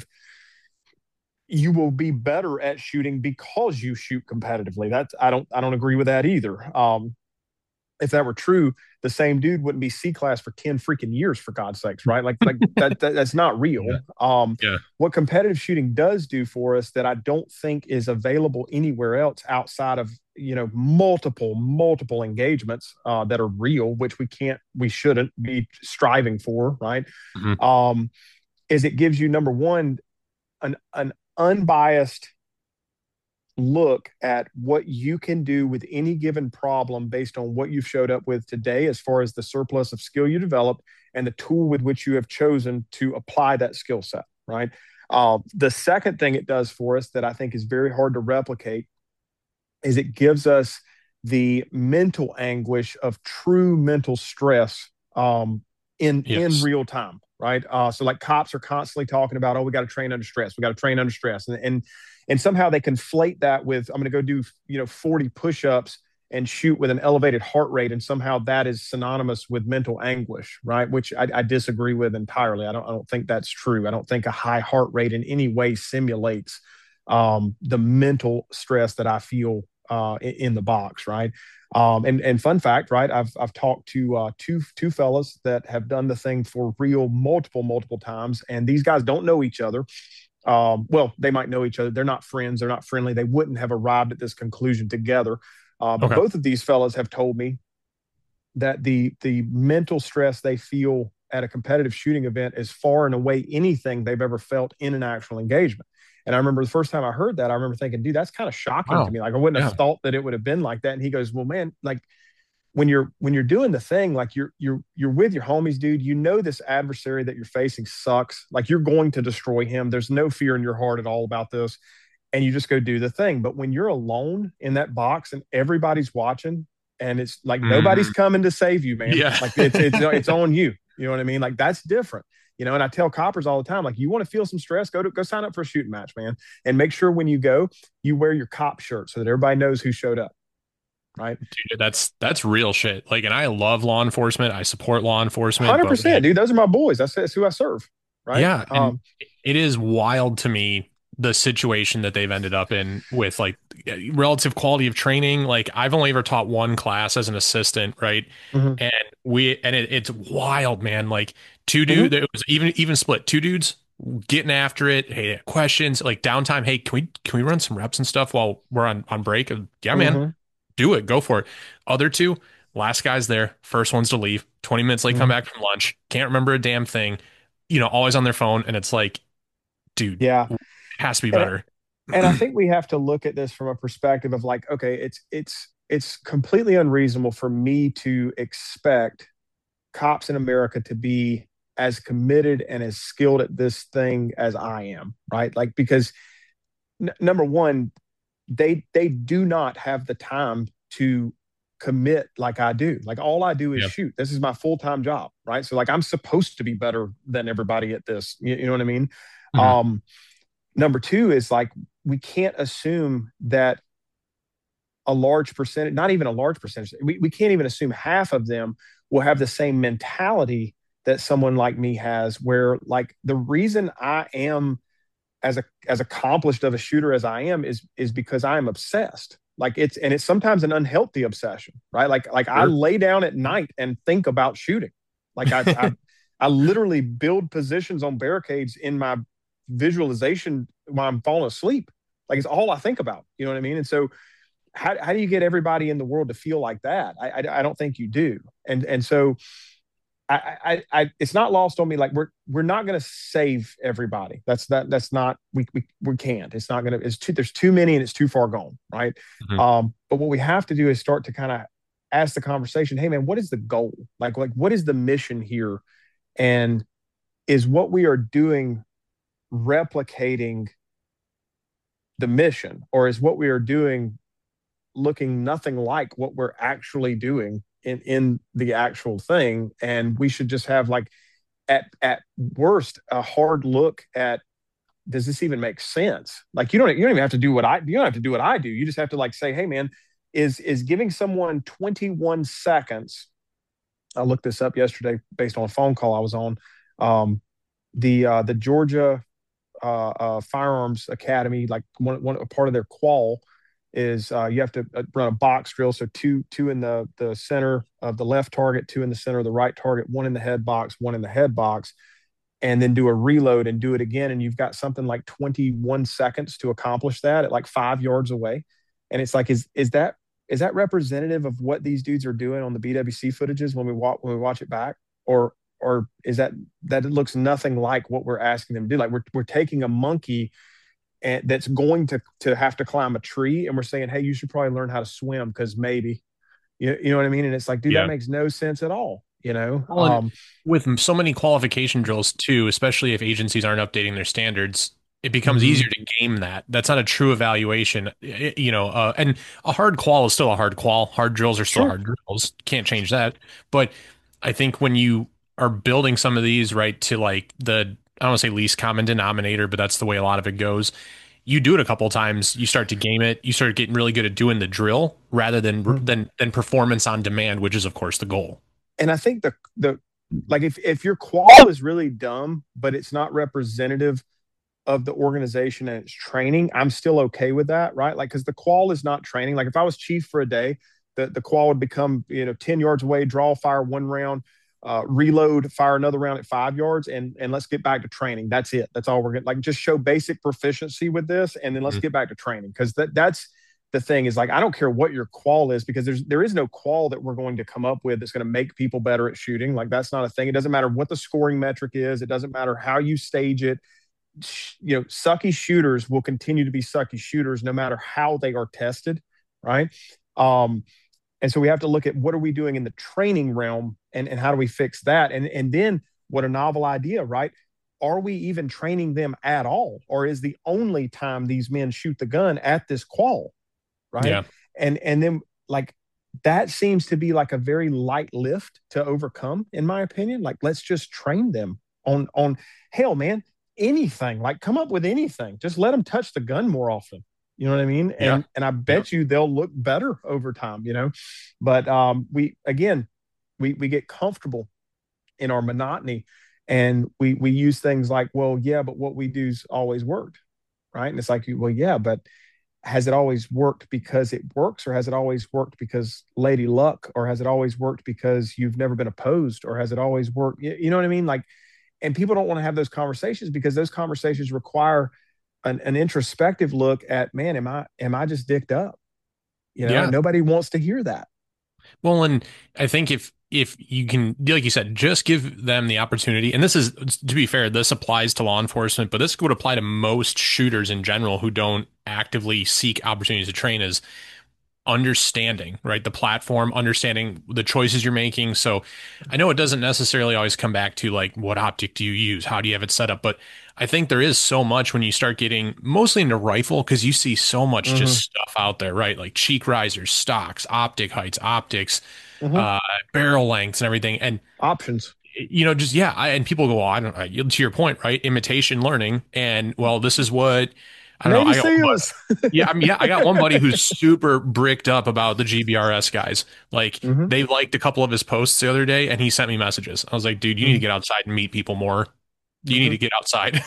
you will be better at shooting because you shoot competitively. That's I don't agree with that either. If that were true, the same dude wouldn't be C class for 10 freaking years, for God's sakes, right? Like that's not real. Yeah. Yeah. What competitive shooting does do for us that I don't think is available anywhere else outside of multiple engagements that are real, which we shouldn't be striving for, right? Mhm. Um, is it gives you number one an unbiased look at what you can do with any given problem based on what you've showed up with today, as far as the surplus of skill you developed and the tool with which you have chosen to apply that skill set, right? The second thing it does for us that I think is very hard to replicate is it gives us the mental anguish of true mental stress in Yes. real time, right? So like cops are constantly talking about, oh, we got to train under stress, we got to train under stress, and somehow they conflate that with I'm going to go do 40 push-ups and shoot with an elevated heart rate, and somehow that is synonymous with mental anguish, right? Which I disagree with entirely. I don't think that's true. I don't think a high heart rate in any way simulates the mental stress that I feel in the box, right? And fun fact, right? I've talked to two fellas that have done the thing for real multiple times, and these guys don't know each other. Well, they might know each other. They're not friends. They're not friendly. They wouldn't have arrived at this conclusion together. But Okay. both of these fellas have told me that the mental stress they feel at a competitive shooting event is far and away anything they've ever felt in an actual engagement. And I remember the first time I heard that, I remember thinking, dude, that's kind of shocking to Wow. me. Like I wouldn't have Yeah. thought that it would have been like that. And he goes, well, man, like when you're doing the thing, like you're with your homies, dude. You know this adversary that you're facing sucks. Like you're going to destroy him. There's no fear in your heart at all about this, and you just go do the thing. But when you're alone in that box and everybody's watching, and it's like nobody's Mm, coming to save you, man. yeah. Like it's on you. You know what I mean? Like that's different. And I tell coppers all the time, like you want to feel some stress, go sign up for a shooting match, man, and make sure when you go, you wear your cop shirt so that everybody knows who showed up, right? Dude, that's real shit. Like, and I love law enforcement. I support law enforcement, but 100%, like, dude. Those are my boys. That's who I serve, right? yeah, and it is wild to me the situation that they've ended up in with like relative quality of training. Like, I've only ever taught one class as an assistant, right? Mhm, And it's wild, man. Like two mhm, dudes, it was even split. Two dudes getting after it. Hey, questions like downtime. Hey, can we run some reps and stuff while we're on break? Yeah, man, mhm, do it. Go for it. Other two, last guys there, first ones to leave. 20 minutes late, come mhm. back from lunch. Can't remember a damn thing. Always on their phone. And it's like, dude, Yeah, it has to be and better. and I think we have to look at this from a perspective of like, okay, it's completely unreasonable for me to expect cops in America to be as committed and as skilled at this thing as I am, right? Like because number one, they do not have the time to commit like I do. Like all I do is Yeah. shoot. This is my full-time job, right? So like I'm supposed to be better than everybody at this. You know what I mean? Mhm. Um, Number two is like we can't assume that a large percentage, not even a large percentage, we can't even assume half of them will have the same mentality that someone like me has, where like the reason I am as accomplished of a shooter as I am is because I am obsessed. Like it's sometimes an unhealthy obsession, right? Like I Sure. lay down at night and think about shooting. Like I literally build positions on barricades in my visualization while I'm falling asleep. Like it's all I think about. You know what I mean? And so how do you get everybody in the world to feel like that? I don't think you do. And so it's not lost on me. Like we're not going to save everybody. That's not we can't. It's not going to. It's too. There's too many, and it's too far gone. Right. Mhm. But what we have to do is start to kind of ask the conversation. Hey, man, what is the goal? Like what is the mission here? And is what we are doing replicating the mission, or is what we are doing looking nothing like what we're actually doing in the actual thing? And we should just have like at worst a hard look at, does this even make sense? Like you don't even have to do what I you don't have to do what I do. You just have to like say, hey man, is giving someone 21 seconds. I looked this up yesterday based on a phone call I was on. The Georgia Firearms Academy, like one a part of their qual is you have to run a box drill. So two in the center of the left target, two in the center of the right target, one in the head box, one in the head box, and then do a reload and do it again. And you've got something like 21 seconds to accomplish that at like 5 yards away. And it's like, is that representative of what these dudes are doing on the BWC footages when we watch it back? Or is that it looks nothing like what we're asking them to do? Like we're taking a monkey and that's going to have to climb a tree, and we're saying, hey, you should probably learn how to swim because maybe you know what I mean? And it's like, dude, that Yeah. makes no sense at all. Well, and with so many qualification drills too, especially if agencies aren't updating their standards, it becomes easier Hmm. to game that. That's not a true evaluation, and a hard qual is still a hard qual. Hard drills are still Sure. hard drills. Can't change that. But I think when you are building some of these, right, to like I don't want to say least common denominator, but that's the way a lot of it goes. You do it a couple of times, you start to game it, you start getting really good at doing the drill rather than performance on demand, which is of course the goal. And I think the like if your qual is really dumb, but it's not representative of the organization and its training, I'm still okay with that, right? Like, because the qual is not training. Like, if I was chief for a day, the qual would become 10 yards away, draw, fire one round, reload, fire another round at 5 yards, and let's get back to training. That's it. That's all we're gonna like. Just show basic proficiency with this, and then let's Mhm. get back to training because that's the thing is like I don't care what your qual is because there is no qual that we're going to come up with that's going to make people better at shooting. Like that's not a thing. It doesn't matter what the scoring metric is. It doesn't matter how you stage it. Sucky shooters will continue to be sucky shooters no matter how they are tested, right? Um, and so we have to look at what are we doing in the training realm and how do we fix that? And then what a novel idea, right? Are we even training them at all? Or is the only time these men shoot the gun at this qual, right? Yeah. And then like that seems to be like a very light lift to overcome, in my opinion. Like let's just train them on hell, man, anything. Like come up with anything. Just let them touch the gun more often. You know what I mean? Yeah. And I Yeah. bet you they'll look better over time. But we again we get comfortable in our monotony, and we use things like, well, yeah, but what we do's always worked, right? And it's like, well, yeah, but has it always worked because it works, or has it always worked because lady luck, or has it always worked because you've never been opposed, or has it always worked? You know what I mean? Like, and people don't want to have those conversations because those conversations require an introspective look at, man, am I just dicked up? And Yeah. nobody wants to hear that. Well, and I think if you can, like you said, just give them the opportunity, and this is, to be fair, this applies to law enforcement, but this would apply to most shooters in general who don't actively seek opportunities to train, is understanding, right? The platform, understanding the choices you're making. So I know it doesn't necessarily always come back to like, what optic do you use? How do you have it set up? But I think there is so much when you start getting mostly into rifle, because you see so much just Mm-hmm. stuff out there, right? Like cheek risers, stocks, optic heights, optics, Mm-hmm. uh, barrel lengths and everything. And Options. just yeah, and people go, well, I don't to your point, right? Imitation learning, and well, this is what I don't know. Navy I got one, SEALs. yeah, I mean, yeah, I got one buddy who's super bricked up about the GBRS guys. Like Mm-hmm. they liked a couple of his posts the other day, and he sent me messages. I was like, dude, you need to get outside and meet people more. You need Mm-hmm. to get outside,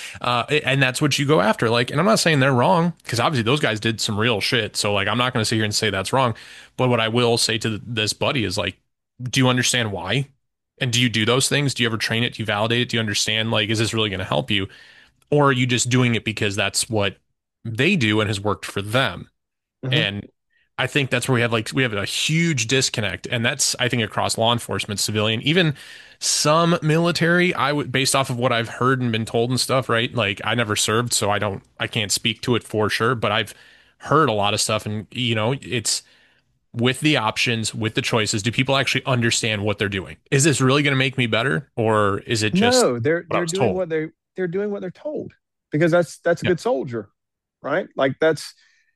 and that's what you go after. Like, and I'm not saying they're wrong because obviously those guys did some real shit. So like, I'm not going to sit here and say that's wrong. But what I will say to this buddy is like, do you understand why? And do you do those things? Do you ever train it? Do you validate it? Do you understand, like, is this really going to help you? Or are you just doing it because that's what they do and has worked for them? Mm-hmm. And I think that's where we have a huge disconnect. And that's, I think, across law enforcement, civilian, even some military. I would, based off of what I've heard and been told and stuff, right? Like I never served, so I can't speak to it for sure, but I've heard a lot of stuff, and it's with the options, with the choices, do people actually understand what they're doing? Is this really going to make me better, or is it just No, they're what I they're was doing told? what they're doing what they're told because that's a Yeah. good soldier, right? Like that's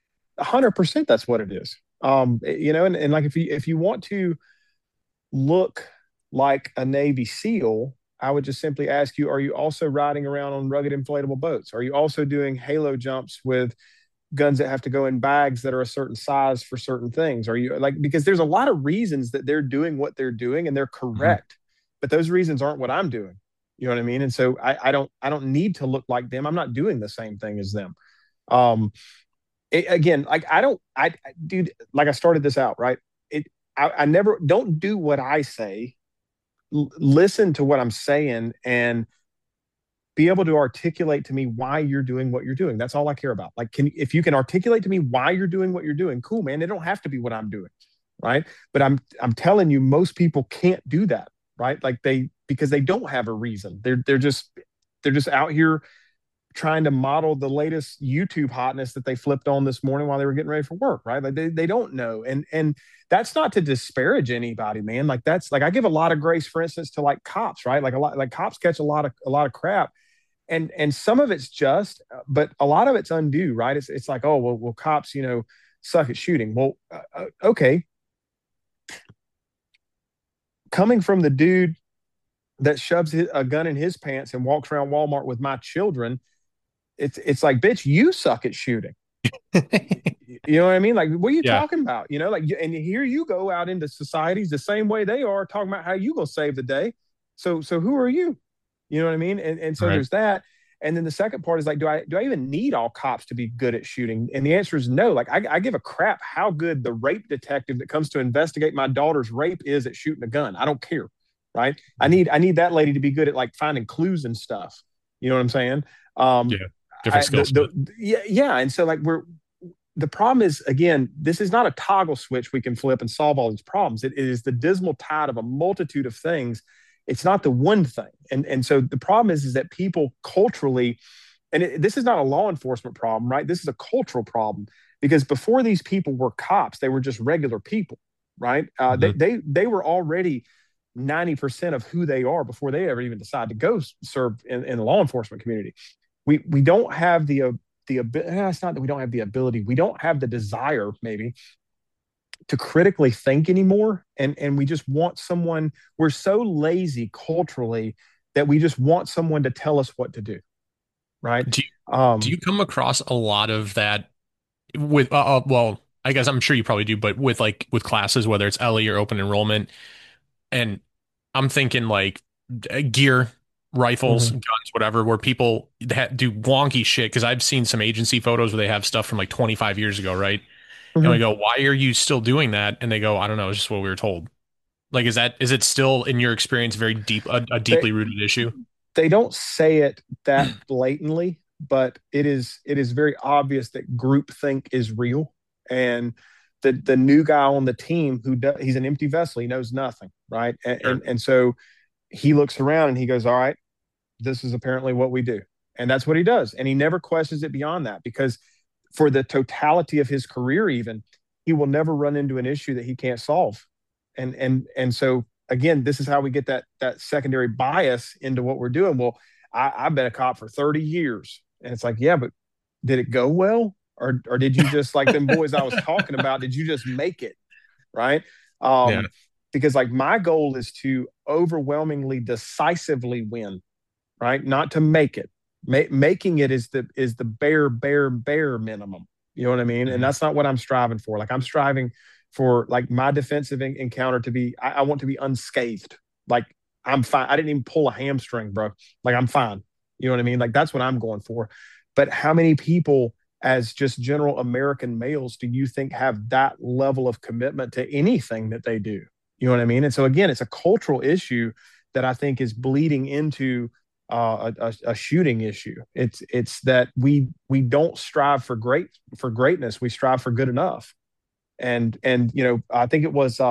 100% that's what it is. And like if you want to look like a Navy SEAL, I would just simply ask you, are you also riding around on rugged inflatable boats? Are you also doing halo jumps with guns that have to go in bags that are a certain size for certain things? Are you like, because there's a lot of reasons that they're doing what they're doing and they're Mhm. correct, but those reasons aren't what I'm doing. You know what I mean? And so I don't need to look like them. I'm not doing the same thing as them. Um, Again, like dude, like I started this out, right? I never don't do what I say. Listen to what I'm saying and be able to articulate to me why you're doing what you're doing. That's all I care about. Like, if you can articulate to me why you're doing what you're doing, cool, man. It don't have to be what I'm doing, right? But I'm telling you, most people can't do that, right? Like because they don't have a reason. They're just out here trying to model the latest YouTube hotness that they flipped on this morning while they were getting ready for work, right? Like they don't know. And that's not to disparage anybody, man. Like that's like I give a lot of grace, for instance, to like cops, right? Like a lot like cops catch a lot of crap. and some of it's just, but a lot of it's undue, right? It's like, oh well, cops, suck at shooting. Well, okay, coming from the dude that shoves a gun in his pants and walks around Walmart with my children, it's like, bitch, you suck at shooting. You know what I mean? Like, what are you Yeah. talking about? Like, and here you go out into societies the same way they are, talking about how you gonna save the day. So who are you? You know what I mean? And so Right. there's that. And then the second part is like, do I even need all cops to be good at shooting? And the answer is no. Like, I give a crap how good the rape detective that comes to investigate my daughter's rape is at shooting a gun. I don't care, right? I need that lady to be good at like finding clues and stuff. You know what I'm saying? Um, Yeah. Different skill set. yeah. And so like the problem is, again, this is not a toggle switch we can flip and solve all these problems. It is the dismal tide of a multitude of things. It's not the one thing. And so the problem is that people culturally, and this is not a law enforcement problem, right? This is a cultural problem, because before these people were cops, they were just regular people, right? Mhm. They were already 90% of who they are before they ever even decide to go serve in the law enforcement community. We don't have it's not that we don't have the ability, we don't have the desire maybe to critically think anymore, and we just want someone. We're so lazy culturally that we just want someone to tell us what to do, right? Do you, do um you come across a lot of that with, well, I guess I'm sure you probably do, but with like with classes, whether it's LE or open enrollment, and I'm thinking like gear, rifles, mhm, guns, whatever, where people that do wonky shit. Because I've seen some agency photos where they have stuff from like 25 years ago, right? And we mhm. go, why are you still doing that? And they go, I don't know, it's just what we were told. Like, is it still in your experience very deep, a they deeply rooted issue? they don't say it that blatantly, but it is very obvious that groupthink is real. And the new guy on the team, he's an empty vessel, he knows nothing, right? and, Sure. and and so he looks around and he goes, all right, this is apparently what we do. And that's what he does. And he never questions it beyond that, because for the totality of his career, even, he will never run into an issue that he can't solve. And so again, this is how we get that secondary bias into what we're doing. Well, I've been a cop for 30 years. And it's like, yeah, but did it go well? Or did you just, like them boys I was talking about, did you just make it? Right. Yeah. Um, because like my goal is to overwhelmingly decisively win, right? Not to make it. Making it is the bare minimum. You know what I mean? And Mhm. that's not what I'm striving for. Like, I'm striving for like my defensive encounter to be. I want to be unscathed. Like, I'm fine. I didn't even pull a hamstring, bro. Like, I'm fine. You know what I mean? Like, that's what I'm going for. But how many people, as just general American males, do you think have that level of commitment to anything that they do? You know what I mean? And so again, it's a cultural issue that I think is bleeding into a shooting issue. It's that we don't strive for greatness. We strive for good enough. And I think it was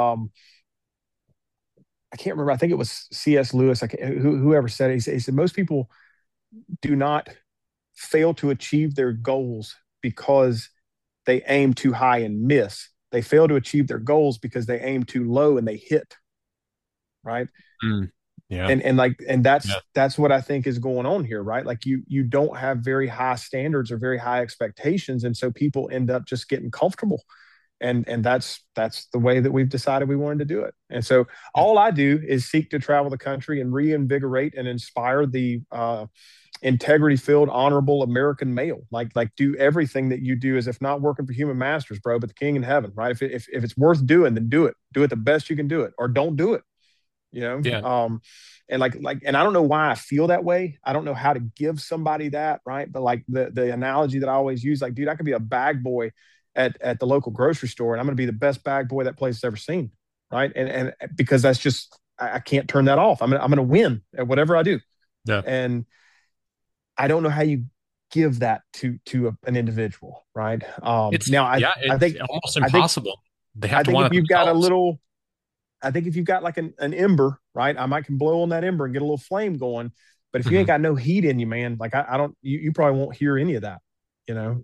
I can't remember. I think it was C.S. Lewis. Whoever said it. He said most people do not fail to achieve their goals because they aim too high and miss. They fail to achieve their goals because they aim too low and they hit, right? Mm. Yeah. And Yeah. that's what I think is going on here, right? Like, you don't have very high standards or very high expectations, and so people end up just getting comfortable. And that's the way that we've decided we wanted to do it. And so all I do is seek to travel the country and reinvigorate and inspire the integrity filled, honorable American male. Like do everything that you do as if not working for human masters, bro, but the king in heaven, right? If it's worth doing, then do it. Do it the best you can do it, or don't do it. you Yeah. know and and I don't know why I feel that way. I don't know how to give somebody that, right? But like the analogy that I always use, like, dude, I could be a bag boy at the local grocery store, and I'm going to be the best bag boy that place has ever seen, right? And because that's just, I can't turn that off. I'm gonna win at whatever I do. Yeah. And I don't know how you give that to an individual, right? Now Yeah, I it's think almost I think impossible. They have I to think if want it you've got a themselves. little I think if you've got like an ember, right, I might can blow on that ember and get a little flame going. But if you ain't Hmm. got no heat in you, man, like I don't, you probably won't hear any of that. You know,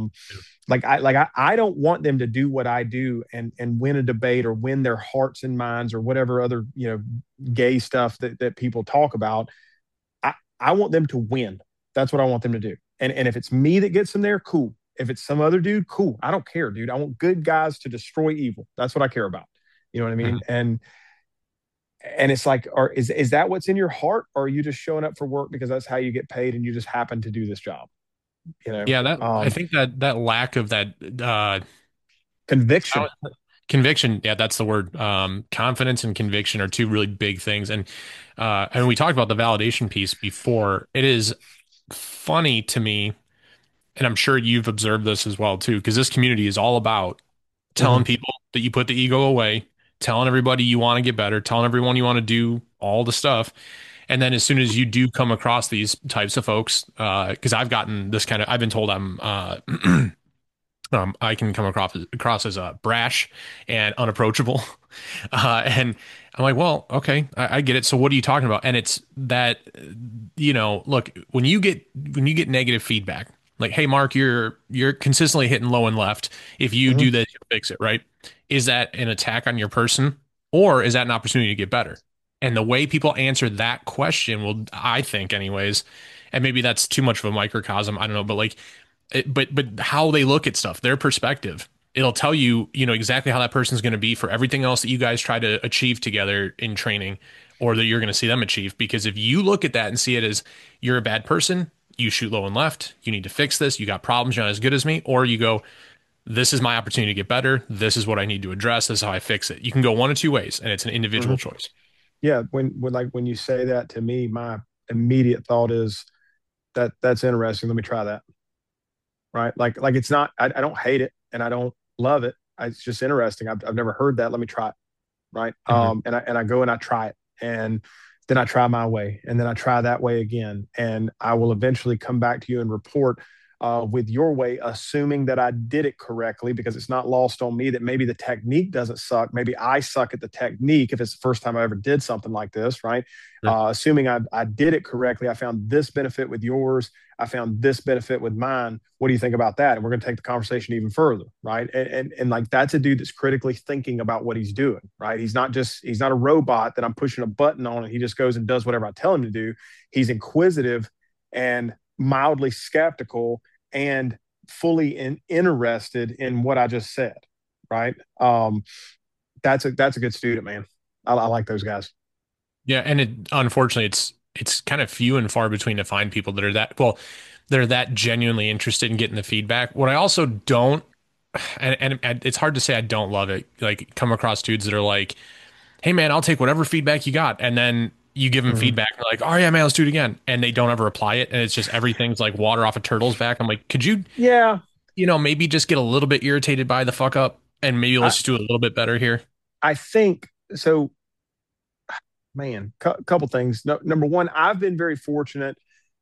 I don't want them to do what I do and win a debate or win their hearts and minds or whatever other gay stuff that people talk about. I want them to win. That's what I want them to do. And if it's me that gets them there, cool. If it's some other dude, cool. I don't care, dude. I want good guys to destroy evil. That's what I care about. You know what I mean? Mhm. And it's like, is that what's in your heart, or are you just showing up for work because that's how you get paid and you just happen to do this job? You know, Yeah, that I think that lack of that conviction. conviction, yeah, that's the word. Confidence and conviction are two really big things. And we talked about the validation piece before. It is funny to me, and I'm sure you've observed this as well too, because this community is all about telling Mhm. people that you put the ego away, telling everybody you want to get better, telling everyone you want to do all the stuff. And then as soon as you do come across these types of folks, because I've gotten this kind of, I've been told I'm I can come across as brash and unapproachable. And I'm like, well, okay, I get it. So what are you talking about? And it's that, look, when you get negative feedback, like, hey, Mark, you're consistently hitting low and left. If you Mhm. do this, you'll fix it, right? Is that an attack on your person, or is that an opportunity to get better? And the way people answer that question will, I think, anyways, and maybe that's too much of a microcosm. I don't know, but like but how they look at stuff, their perspective, it'll tell you, exactly how that person's going to be for everything else that you guys try to achieve together in training, or that you're going to see them achieve. Because if you look at that and see it as you're a bad person, you shoot low and left, you need to fix this, you got problems, you're not as good as me, or you go, this is my opportunity to get better, this is what I need to address, this is how I fix it. You can go one of two ways, and it's an individual Mhm. choice. Yeah. When you say that to me, my immediate thought is that's interesting. Let me try that. Right. Like it's not. I don't hate it and I don't love it. It's just interesting. I've never heard that. Let me try it. Right. Mhm. And I go and I try it, and then I try my way, and then I try that way again, and I will eventually come back to you and report with your way, assuming that I did it correctly, because it's not lost on me that maybe the technique doesn't suck. Maybe I suck at the technique if it's the first time I ever did something like this, right? Sure. Assuming I did it correctly, I found this benefit with yours, I found this benefit with mine. What do you think about that? And we're going to take the conversation even further, right? And like that's a dude that's critically thinking about what he's doing, right? He's not a robot that I'm pushing a button on and he just goes and does whatever I tell him to do. He's inquisitive and mildly skeptical and fully interested in what I just said, right? That's a good student, man. I like those guys. Yeah, and unfortunately it's kind of few and far between to find people that are that well, they're that genuinely interested in getting the feedback. What I also don't, and it's hard to say I don't love it. Like come across dudes that are like, "Hey man, I'll take whatever feedback you got," and then you give them Mm-hmm. feedback, and they're like, "Oh yeah, man, let's do it again," and they don't ever apply it, and it's just everything's like water off a turtle's back. I'm like, could you, Yeah, maybe just get a little bit irritated by the fuck up, and maybe I let's just do it a little bit better here. I think so. Man, couple things. No, number one, I've been very fortunate,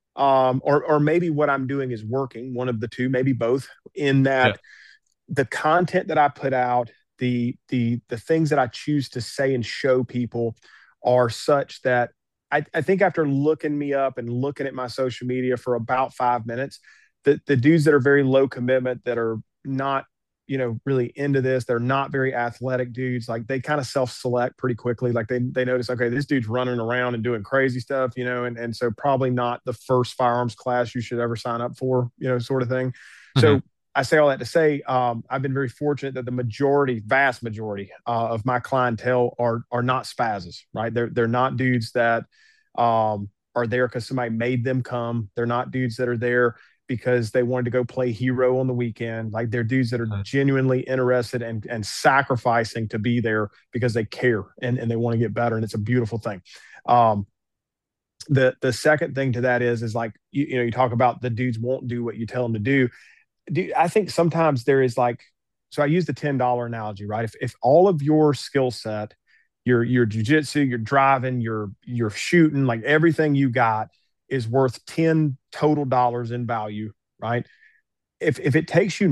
or maybe what I'm doing is working. One of the two, maybe both. In Yeah. that the content that I put out, the things that I choose to say and show people are such that I think after looking me up and looking at my social media for about 5 minutes, the dudes that are very low commitment, that are not, really into this, they're not very athletic dudes, like they kind of self-select pretty quickly. Like they notice, okay, this dude's running around and doing crazy stuff, and so probably not the first firearms class you should ever sign up for, sort of thing. Hmm. So I say all that to say, I've been very fortunate that the majority, vast majority, of my clientele are not spazzes, right? They're not dudes that are there because somebody made them come. They're not dudes that are there because they wanted to go play hero on the weekend. Like they're dudes that are genuinely interested and sacrificing to be there because they care and they want to get better, and it's a beautiful thing. Um, the second thing to that is like you talk about the dudes won't do what you tell them to do. I think sometimes there is like, so I use the $10 analogy, right? If all of your skill set, your jujitsu, your driving, your shooting, like everything you got is worth 10 total dollars in value, right? If it takes you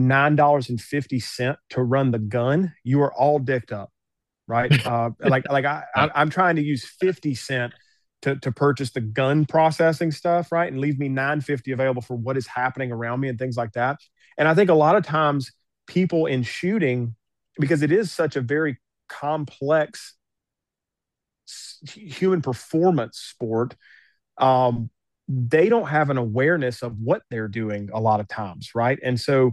$9.50 to run the gun, you are all dicked up, right? Like Yeah. I'm trying to use 50 cent to purchase the gun processing stuff, right? And leave me 9.50 available for what is happening around me and things like that. And I think a lot of times people in shooting, because it is such a very complex human performance sport, um, they don't have an awareness of what they're doing a lot of times, right? And so,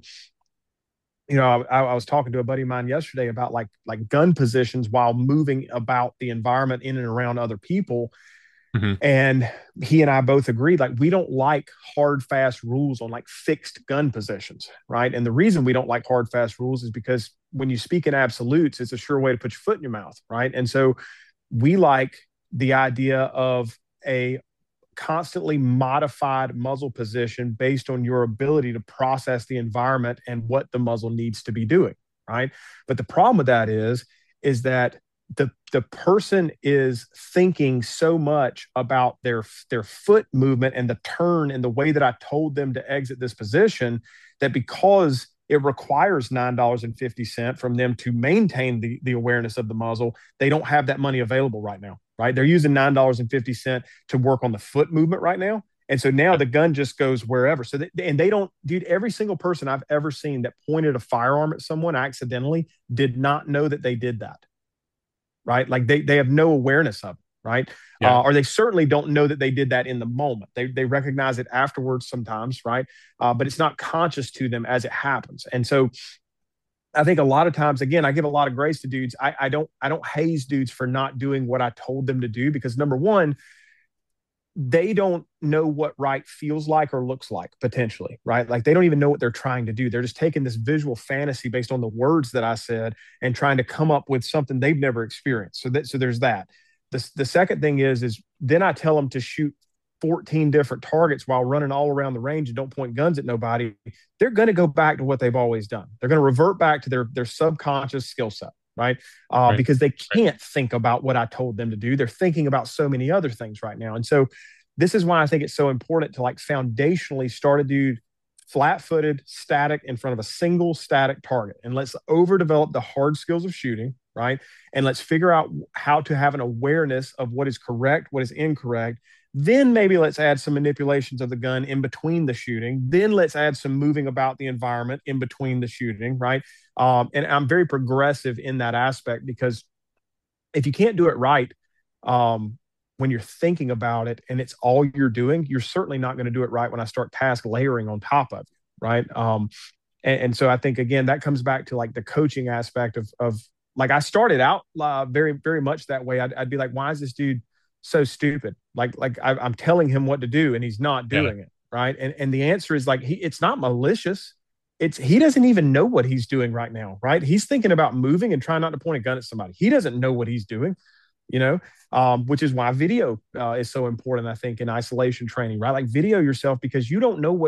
I was talking to a buddy of mine yesterday about like gun positions while moving about the environment in and around other people. Hmm. And he and I both agreed, like, we don't like hard, fast rules on like fixed gun positions, right? And the reason we don't like hard, fast rules is because when you speak in absolutes, it's a sure way to put your foot in your mouth, right? And so we like the idea of a constantly modified muzzle position based on your ability to process the environment and what the muzzle needs to be doing, right? But the problem with that is that the person is thinking so much about their foot movement and the turn and the way that I told them to exit this position, that because it requires $9.50 from them to maintain the awareness of the muzzle, they don't have that money available right now, right? They're using $9.50 to work on the foot movement right now. And so now the gun just goes wherever. And they don't, dude, every single person I've ever seen that pointed a firearm at someone accidentally did not know that they did that, right? Like they have no awareness of it, right? Yeah. Or they certainly don't know that they did that in the moment. They recognize it afterwards sometimes, right? But it's not conscious to them as it happens. And so I think a lot of times, again, I give a lot of grace to dudes. I don't haze dudes for not doing what I told them to do, because number one, they don't know what right feels like or looks like, potentially, right? Like they don't even know what they're trying to do. They're just taking this visual fantasy based on the words that I said and trying to come up with something they've never experienced. So there's that. The second thing is then I tell them to shoot 14 different targets while running all around the range and don't point guns at nobody. They're going to go back to what they've always done. They're going to revert back to their subconscious skill set, right? Right. Because they can't think about what I told them to do. They're thinking about so many other things right now. And so this is why I think it's so important to like foundationally start a dude flat-footed, static, in front of a single static target. And let's overdevelop the hard skills of shooting, right? And let's figure out how to have an awareness of what is correct, what is incorrect. Then maybe let's add some manipulations of the gun in between the shooting. Then let's add some moving about the environment in between the shooting, right? And I'm very progressive in that aspect, because if you can't do it right, when you're thinking about it and it's all you're doing, you're certainly not going to do it right when I start task layering on top of you, right? And so I think, again, that comes back to like the coaching aspect of like, I started out very, very much that way. I'd be like, why is this dude so stupid? I'm telling him what to do and he's not Yeah. doing it, right? And the answer is like, it's not malicious. He doesn't even know what he's doing right now, right? He's thinking about moving and trying not to point a gun at somebody. He doesn't know what he's doing, you know, which is why video is so important, I think, in isolation training, right? Like, video yourself, because you don't know what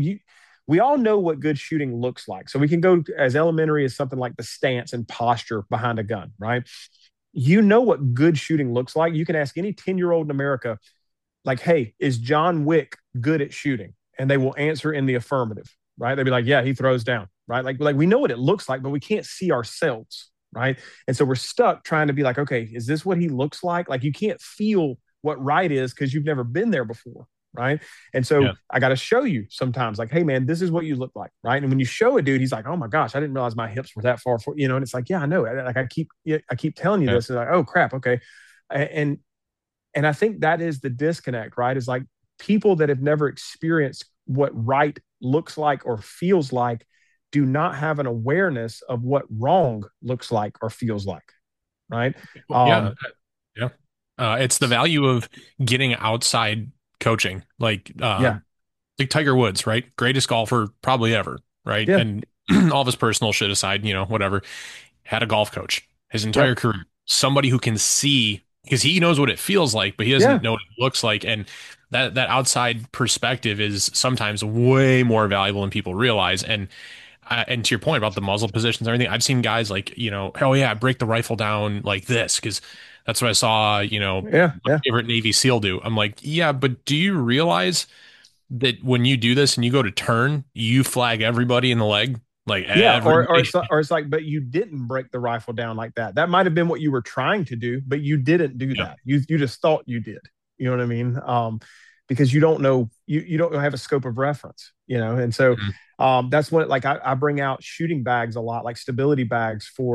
we all know what good shooting looks like. So we can go as elementary as something like the stance and posture behind a gun, right? You know what good shooting looks like. You can ask any 10-year-old in America, like, hey, is John Wick good at shooting? And they will answer in the affirmative, right? They'll be like, yeah, he throws down, right? Like we know what it looks like, but we can't see ourselves, right? And so we're stuck trying to be like, okay, is this what he looks like? Like, you can't feel what right is because you've never been there before, right? And so Yeah. I got to show you sometimes, like, hey, man, this is what you look like, right? And when you show a dude, he's like, oh my gosh, I didn't realize my hips were that far for, and it's like, yeah, I know. Like, I keep telling you Yeah. this, and like, oh crap, okay, and and I think that is the disconnect, right? Is like, people that have never experienced what right looks like or feels like do not have an awareness of what wrong looks like or feels like, right? Well, yeah. Um, Yeah. It's the value of getting outside coaching, yeah, like Tiger Woods, right? Greatest golfer probably ever, right? yeah, And all of his personal shit aside, whatever, had a golf coach his entire yep, career. Somebody who can see, because he knows what it feels like, but he yeah, doesn't know what it looks like. And that outside perspective is sometimes way more valuable than people realize. And to your point about the muzzle positions and everything, I've seen guys like, oh yeah, break the rifle down like this because that's what I saw, yeah, my yeah, favorite Navy SEAL do. I'm like, yeah, but do you realize that when you do this and you go to turn, you flag everybody in the leg? Like yeah. everybody. Or it's like, but you didn't break the rifle down like that. That might have been what you were trying to do, but you didn't do Yeah. that. You just thought you did. You know what I mean? Because you don't know, you don't have a scope of reference, and so Mhm. that's when, like, I bring out shooting bags a lot, like stability bags for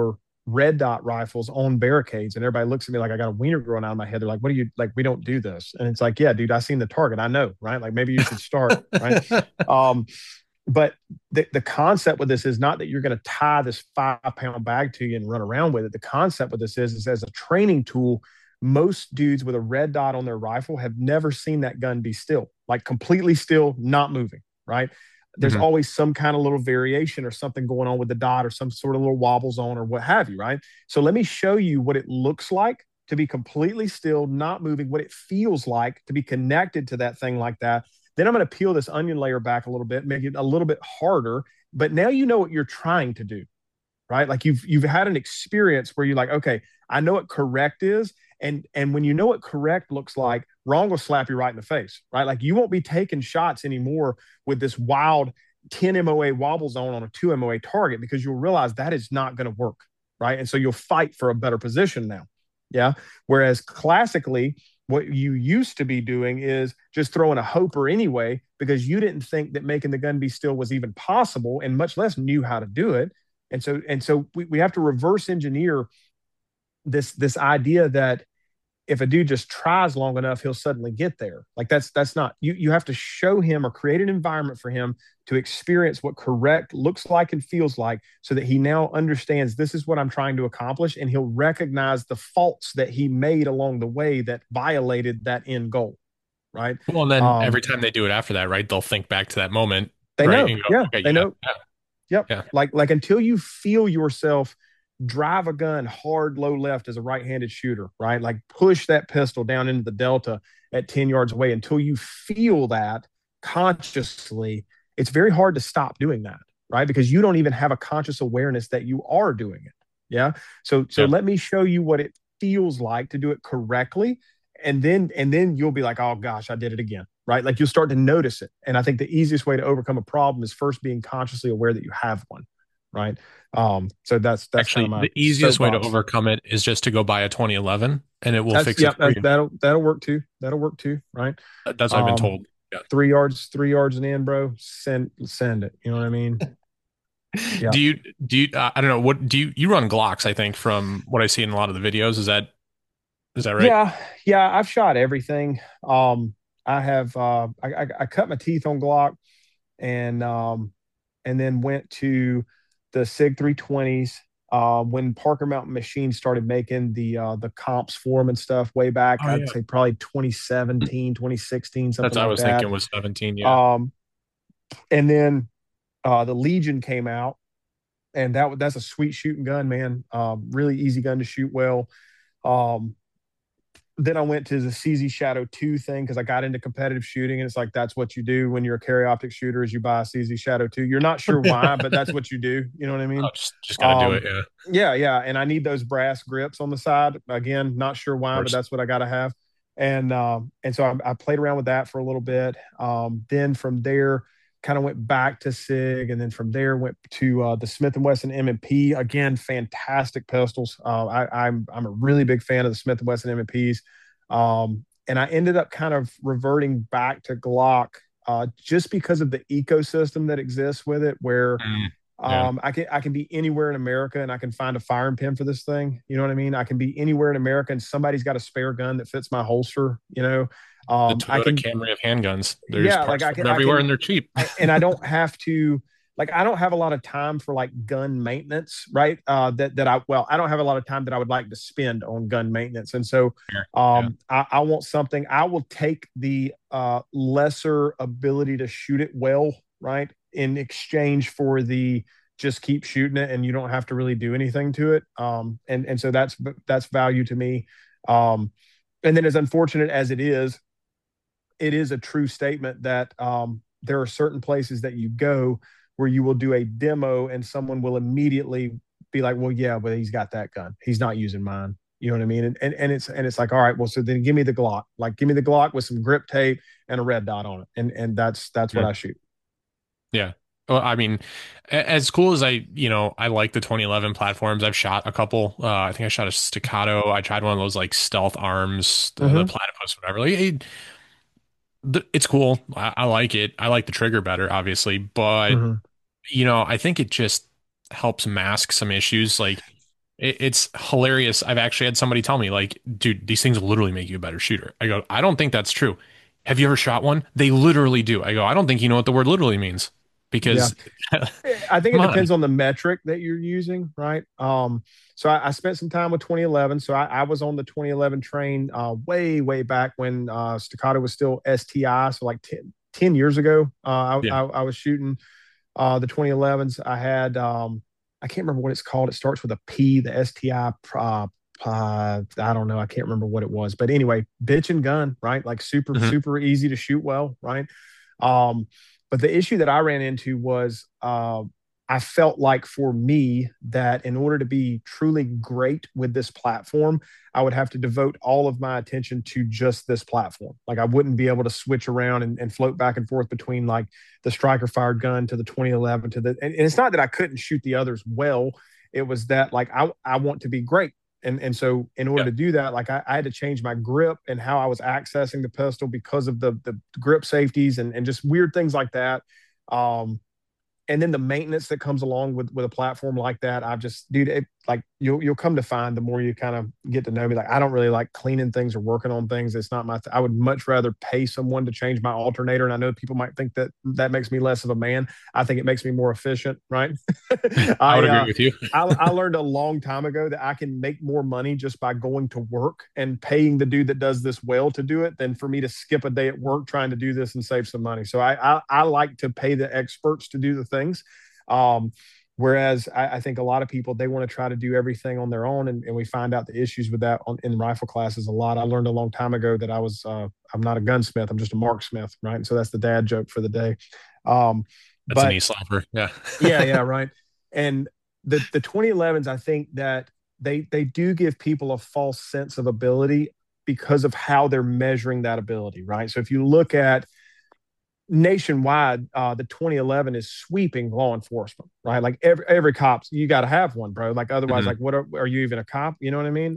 red dot rifles on barricades, and everybody looks at me like I got a wiener growing out of my head. They're like, "What are you like? We don't do this." And it's like, "Yeah, dude, I seen the target. I know, right? Like maybe you should start, right?" Um, but the concept with this is not that you're going to tie this 5 pound bag to you and run around with it. The concept with this is as a training tool, most dudes with a red dot on their rifle have never seen that gun be still, like completely still, not moving, right? There's Hmm. always some kind of little variation or something going on with the dot or some sort of little wobbles on or what have you, right? So let me show you what it looks like to be completely still, not moving, what it feels like to be connected to that thing like that. Then I'm going to peel this onion layer back a little bit, make it a little bit harder. But now you know what you're trying to do, right? Like you've had an experience where you're like, okay, I know what correct is, and when you know what correct looks like, wrong will slap you right in the face, right? Like you won't be taking shots anymore with this wild 10 MOA wobble zone on a 2 MOA target because you'll realize that is not going to work, right? And so you'll fight for a better position now. Yeah. Whereas classically, what you used to be doing is just throwing a hoper anyway because you didn't think that making the gun be still was even possible and much less knew how to do it. And so we have to reverse engineer this idea that if a dude just tries long enough, he'll suddenly get there. Like that's not you have to show him or create an environment for him to experience what correct looks like and feels like so that he now understands this is what I'm trying to accomplish and he'll recognize the faults that he made along the way that violated that end goal, right? Well, and then Um every time they do it after that, right, they'll think back to that moment, they right, know. and go, Yeah, okay, they yeah, know. Yep. yeah, Like until you feel yourself drive a gun hard low left as a right-handed shooter, right? Like push that pistol down into the delta at 10 yards away until you feel that consciously, it's very hard to stop doing that, right? Because you don't even have a conscious awareness that you are doing it. Yeah. So yeah. let me show you what it feels like to do it correctly. And then you'll be like, oh gosh, I did it again. Right. Like you'll start to notice it. And I think the easiest way to overcome a problem is first being consciously aware that you have one. Right. So that's kind of Actually, my the easiest way to soapbox. overcome it is just to go buy a 2011 and it will That's fix it yeah, for you. that'll work too. That'll work too. Right. That's what I've been Um, told. Yeah. 3 yards and in, bro. Send it. You know what I mean? Yeah. Do you I don't know, what you run Glocks, I think, from what I see in a lot of the videos. Is that right? Yeah. Yeah. I've shot everything. I have I cut my teeth on Glock and then went to the SIG 320s when Parker Mountain Machine started making the comps for them and stuff way back. Oh I'd yeah. say probably 2017, 2016, That's something what I like was that. thinking was 17, yeah. Um, and then the Legion came out, and that's a sweet shooting gun, man. Really easy gun to shoot well. Um, then I went to the CZ Shadow 2 thing because I got into competitive shooting. And it's like, that's what you do when you're a carry optic shooter is you buy a CZ Shadow 2. You're not sure why, but that's what you do. You know what I Oh, mean? just gotta do it, Um, yeah. Of yeah, yeah. And I need those brass grips on the side. Again, not sure why, but course. that's what I got to have. And so I played around with that for a little bit. Then from there, kind of went back to SIG, and then from there went to the Smith and Wesson M&P. Again, fantastic pistols. I'm a really big fan of the Smith and Wesson M&Ps. And I ended up kind of reverting back to Glock just because of the ecosystem that exists with it, where Mm, yeah. I can be anywhere in America and I can find a firing pin for this thing. You know what I mean? I can be anywhere in America and somebody's got a spare gun that fits my holster. The I Toyota can Camry of handguns. There's yeah, like parts I for can them I everywhere can and they're cheap. and I don't have to like I don't have a lot of time for like gun maintenance, right? I don't have a lot of time that I would like to spend on gun maintenance, and so Here. Yeah. I want something. I will take the lesser ability to shoot it well, right, in exchange for the just keep shooting it and you don't have to really do anything to it. And so that's value to me. Um, and then as unfortunate as it is a true statement that there are certain places that you go where you will do a demo and someone will immediately be like, well, yeah, but he's got that gun. He's not using mine. You know what I mean? And it's like, all right, well, so then give me the Glock. Like, give me the Glock with some grip tape and a red dot on it. And that's what Mm, I shoot. yeah. Well, I mean, as cool as I like the 2011 platforms. I've shot a couple. I think I shot a Staccato. I tried one of those like stealth arms, the Mm-hmm. platypus, whatever. Like, it's cool. I like it. I like the trigger better, obviously, but Mm-hmm. I think it just helps mask some issues. Like It's hilarious. I've actually had somebody tell me, like, dude, these things literally make you a better shooter. I go, I don't think that's true. Have you ever shot one? They literally do. I go, I don't think you know what the word literally means Yeah. because, I think it come on. depends on the metric that you're using, right? So I spent some time with 2011. So I was on the 2011 train way, way back when Staccato was still STI. So like 10 years ago, Yeah. I was shooting the 2011s. I can't remember what it's called. It starts with a P, the STI. I don't know. I can't remember what it was. But anyway, bitch and gun, right? Like super, Mhm. super easy to shoot well, right? Um, but the issue that I ran into was I felt like for me that in order to be truly great with this platform, I would have to devote all of my attention to just this platform. Like I wouldn't be able to switch around and float back and forth between like the striker fired gun to the 2011 to and it's not that I couldn't shoot the others well. It was that like I want to be great. And so in order Yeah. to do that, like I had to change my grip and how I was accessing the pistol because of the grip safeties and just weird things like that. Um, and then the maintenance that comes along with a platform like that, I've just, dude, like you'll come to find the more you kind of get to know me, like I don't really like cleaning things or working on things. It's not my. I would much rather pay someone to change my alternator, and I know people might think that that makes me less of a man. I think it makes me more efficient, right? I would I agree uh, with you. I learned a long time ago that I can make more money just by going to work and paying the dude that does this well to do it than for me to skip a day at work trying to do this and save some money. So I like to pay the experts to do the things. Um, Whereas I think a lot of people they want to try to do everything on their own, and we find out the issues with that in rifle classes a lot. I learned a long time ago that I'm not a gunsmith, I'm just a marksmith, right? And so that's the dad joke for the day. Um, That's an but knee slapper. Yeah. yeah, right. And the 2011s, I think that they do give people a false sense of ability because of how they're measuring that ability, right? So if you look at nationwide, the 2011 is sweeping law enforcement, right? Like every cop's you got to have one, bro. Like otherwise, Mhm. like what are you even a cop? You know what I mean?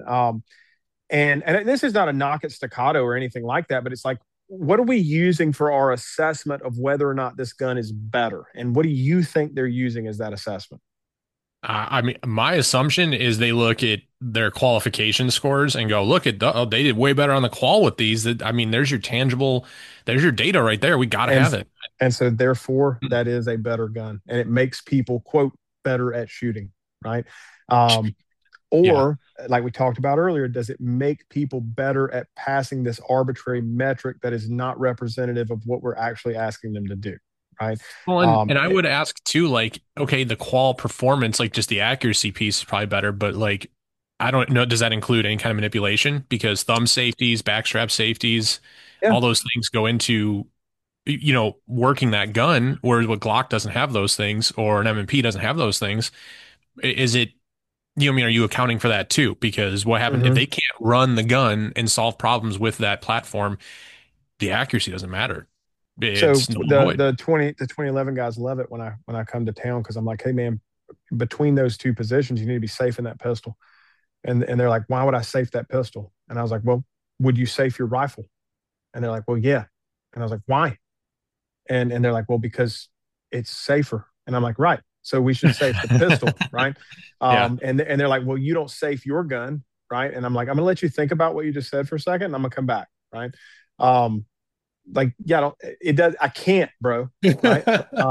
And this is not a knock at Staccato or anything like that, but it's like, what are we using for our assessment of whether or not this gun is better? And what do you think they're using as that assessment? I mean, my assumption is they look at their qualification scores and go, look at oh, they did way better on the qual with these. That I mean, there's your tangible, there's your data right there. We got to And have it. and so therefore that is a better gun, and it makes people quote better at shooting, right? Um, Yeah. or like we talked about earlier, does it make people better at passing this arbitrary metric that is not representative of what we're actually asking them to do, right? Well, Um, and I would ask too, like, okay, the qual performance, like just the accuracy piece is probably better, but like, I don't know, does that include any kind of manipulation? Because thumb safeties, backstrap safeties, yeah. all those things go into, working that gun, whereas what Glock doesn't have those things, or an M&P doesn't have those things. Is it, I mean, are you accounting for that too? Because what happens if Mm-hmm. they can't run the gun and solve problems with that platform? The accuracy doesn't matter. So It's null and the void. the 2011 guys love it when I come to town because I'm like, hey man, between those two positions, you need to be safe in that pistol. And they're like, why would I safe that pistol? And I was like, well, would you safe your rifle? And they're like, well, yeah. And I was like, why? And they're like, well, because it's safer. And I'm like, right. So we should safe the pistol, right? Yeah. And they're like, well, you don't safe your gun, right? And I'm like, I'm gonna let you think about what you just said for a second, and I'm gonna come back, right? Um, like, yeah, I don't, it does. I can't, bro, right?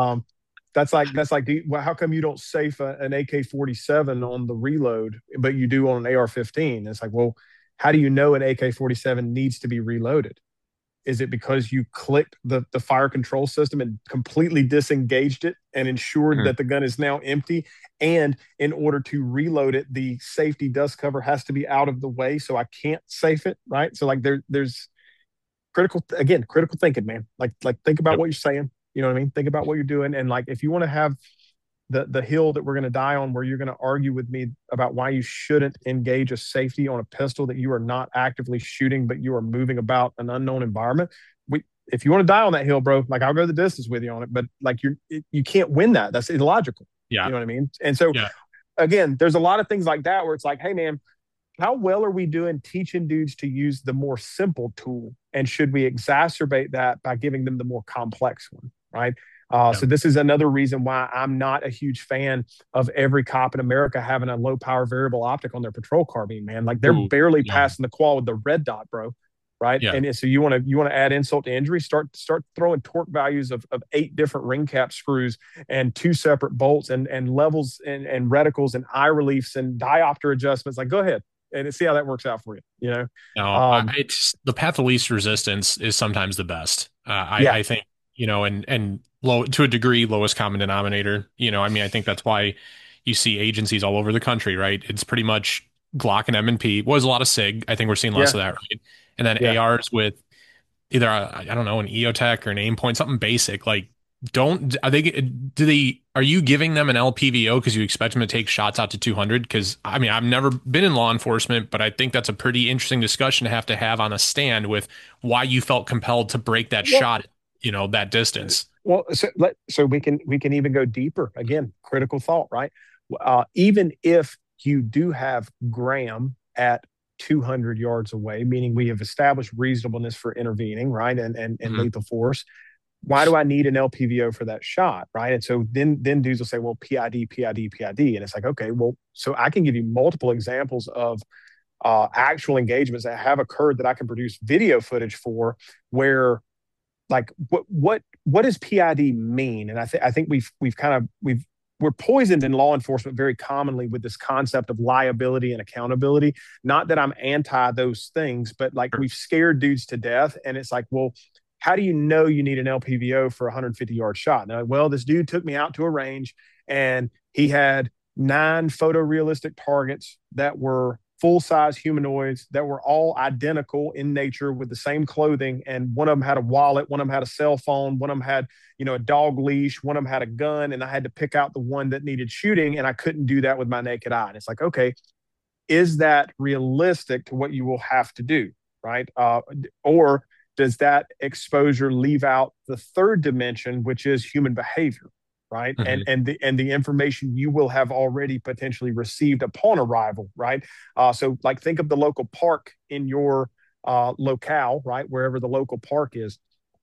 That's like, well, how come you don't safe an AK-47 on the reload, but you do on an AR-15? It's like, well, how do you know an AK-47 needs to be reloaded? Is it because you clicked the fire control system and completely disengaged it and ensured Mhm. that the gun is now empty? And in order to reload it, the safety dust cover has to be out of the way, so I can't safe it, right? So like there's critical thinking, man. Like think about Yep. what you're saying. You know what I mean? Think about what you're doing, and like if you want to have the hill that we're going to die on where you're going to argue with me about why you shouldn't engage a safety on a pistol that you are not actively shooting but you are moving about an unknown environment, we if you want to die on that hill, bro, like I'll go the distance with you on it, but like you can't win that. That's illogical. Yeah. You know what I mean? And so Yeah. again, there's a lot of things like that where it's like, hey man, how well are we doing teaching dudes to use the more simple tool, and should we exacerbate that by giving them the more complex one, right? So this is another reason why I'm not a huge fan of every cop in America having a low power variable optic on their patrol carbine, man. Like they're Ooh, barely no. passing the qual with the red dot, bro. Right. Yeah. And so you want to add insult to injury, start throwing torque values of 8 different ring cap screws and 2 separate bolts and levels and reticles and eye reliefs and diopter adjustments. Like, go ahead and see how that works out for you. No, Um, it's the path of least resistance is sometimes the best. yeah, I think, and low to a degree, lowest common denominator. I mean, I think that's why you see agencies all over the country, right? It's pretty much Glock and M&P. Was a lot of SIG. I think we're seeing less yeah, of that, right? And then yeah. ARs with either I don't know, an EOTech or an aim point, something basic. Like, don't are they do they are you giving them an LPVO because you expect them to take shots out to 200? Because I mean, I've never been in law enforcement, but I think that's a pretty interesting discussion to have on a stand with why you felt compelled to break that Well, shot, that distance. so we can even go deeper. Again, critical thought, right? Even if you do have Graham at 200 yards away, meaning we have established reasonableness for intervening, right, and Mhm. lethal force. Why do I need an LPVO for that shot, right? And so then dudes will say, well, PID, PID, PID, and it's like, okay, well, so I can give you multiple examples of actual engagements that have occurred that I can produce video footage for, where like what does PID mean? And I think we're poisoned in law enforcement very commonly with this concept of liability and accountability. Not that I'm anti those things, but like Sure. we've scared dudes to death, and it's like, well, how do you know you need an LPVO for a 150-yard shot? Now, well, this dude took me out to a range and he had 9 photorealistic targets that were full size humanoids that were all identical in nature with the same clothing. And one of them had a wallet, one of them had a cell phone, one of them had, a dog leash, one of them had a gun. And I had to pick out the one that needed shooting. And I couldn't do that with my naked eye. And it's like, okay, is that realistic to what you will have to do? Right. Or does that exposure leave out the third dimension, which is human behavior? Right. And Mhm. and the and the information you will have already potentially received upon arrival. Right. So like think of the local park in your locale, right, wherever the local park is.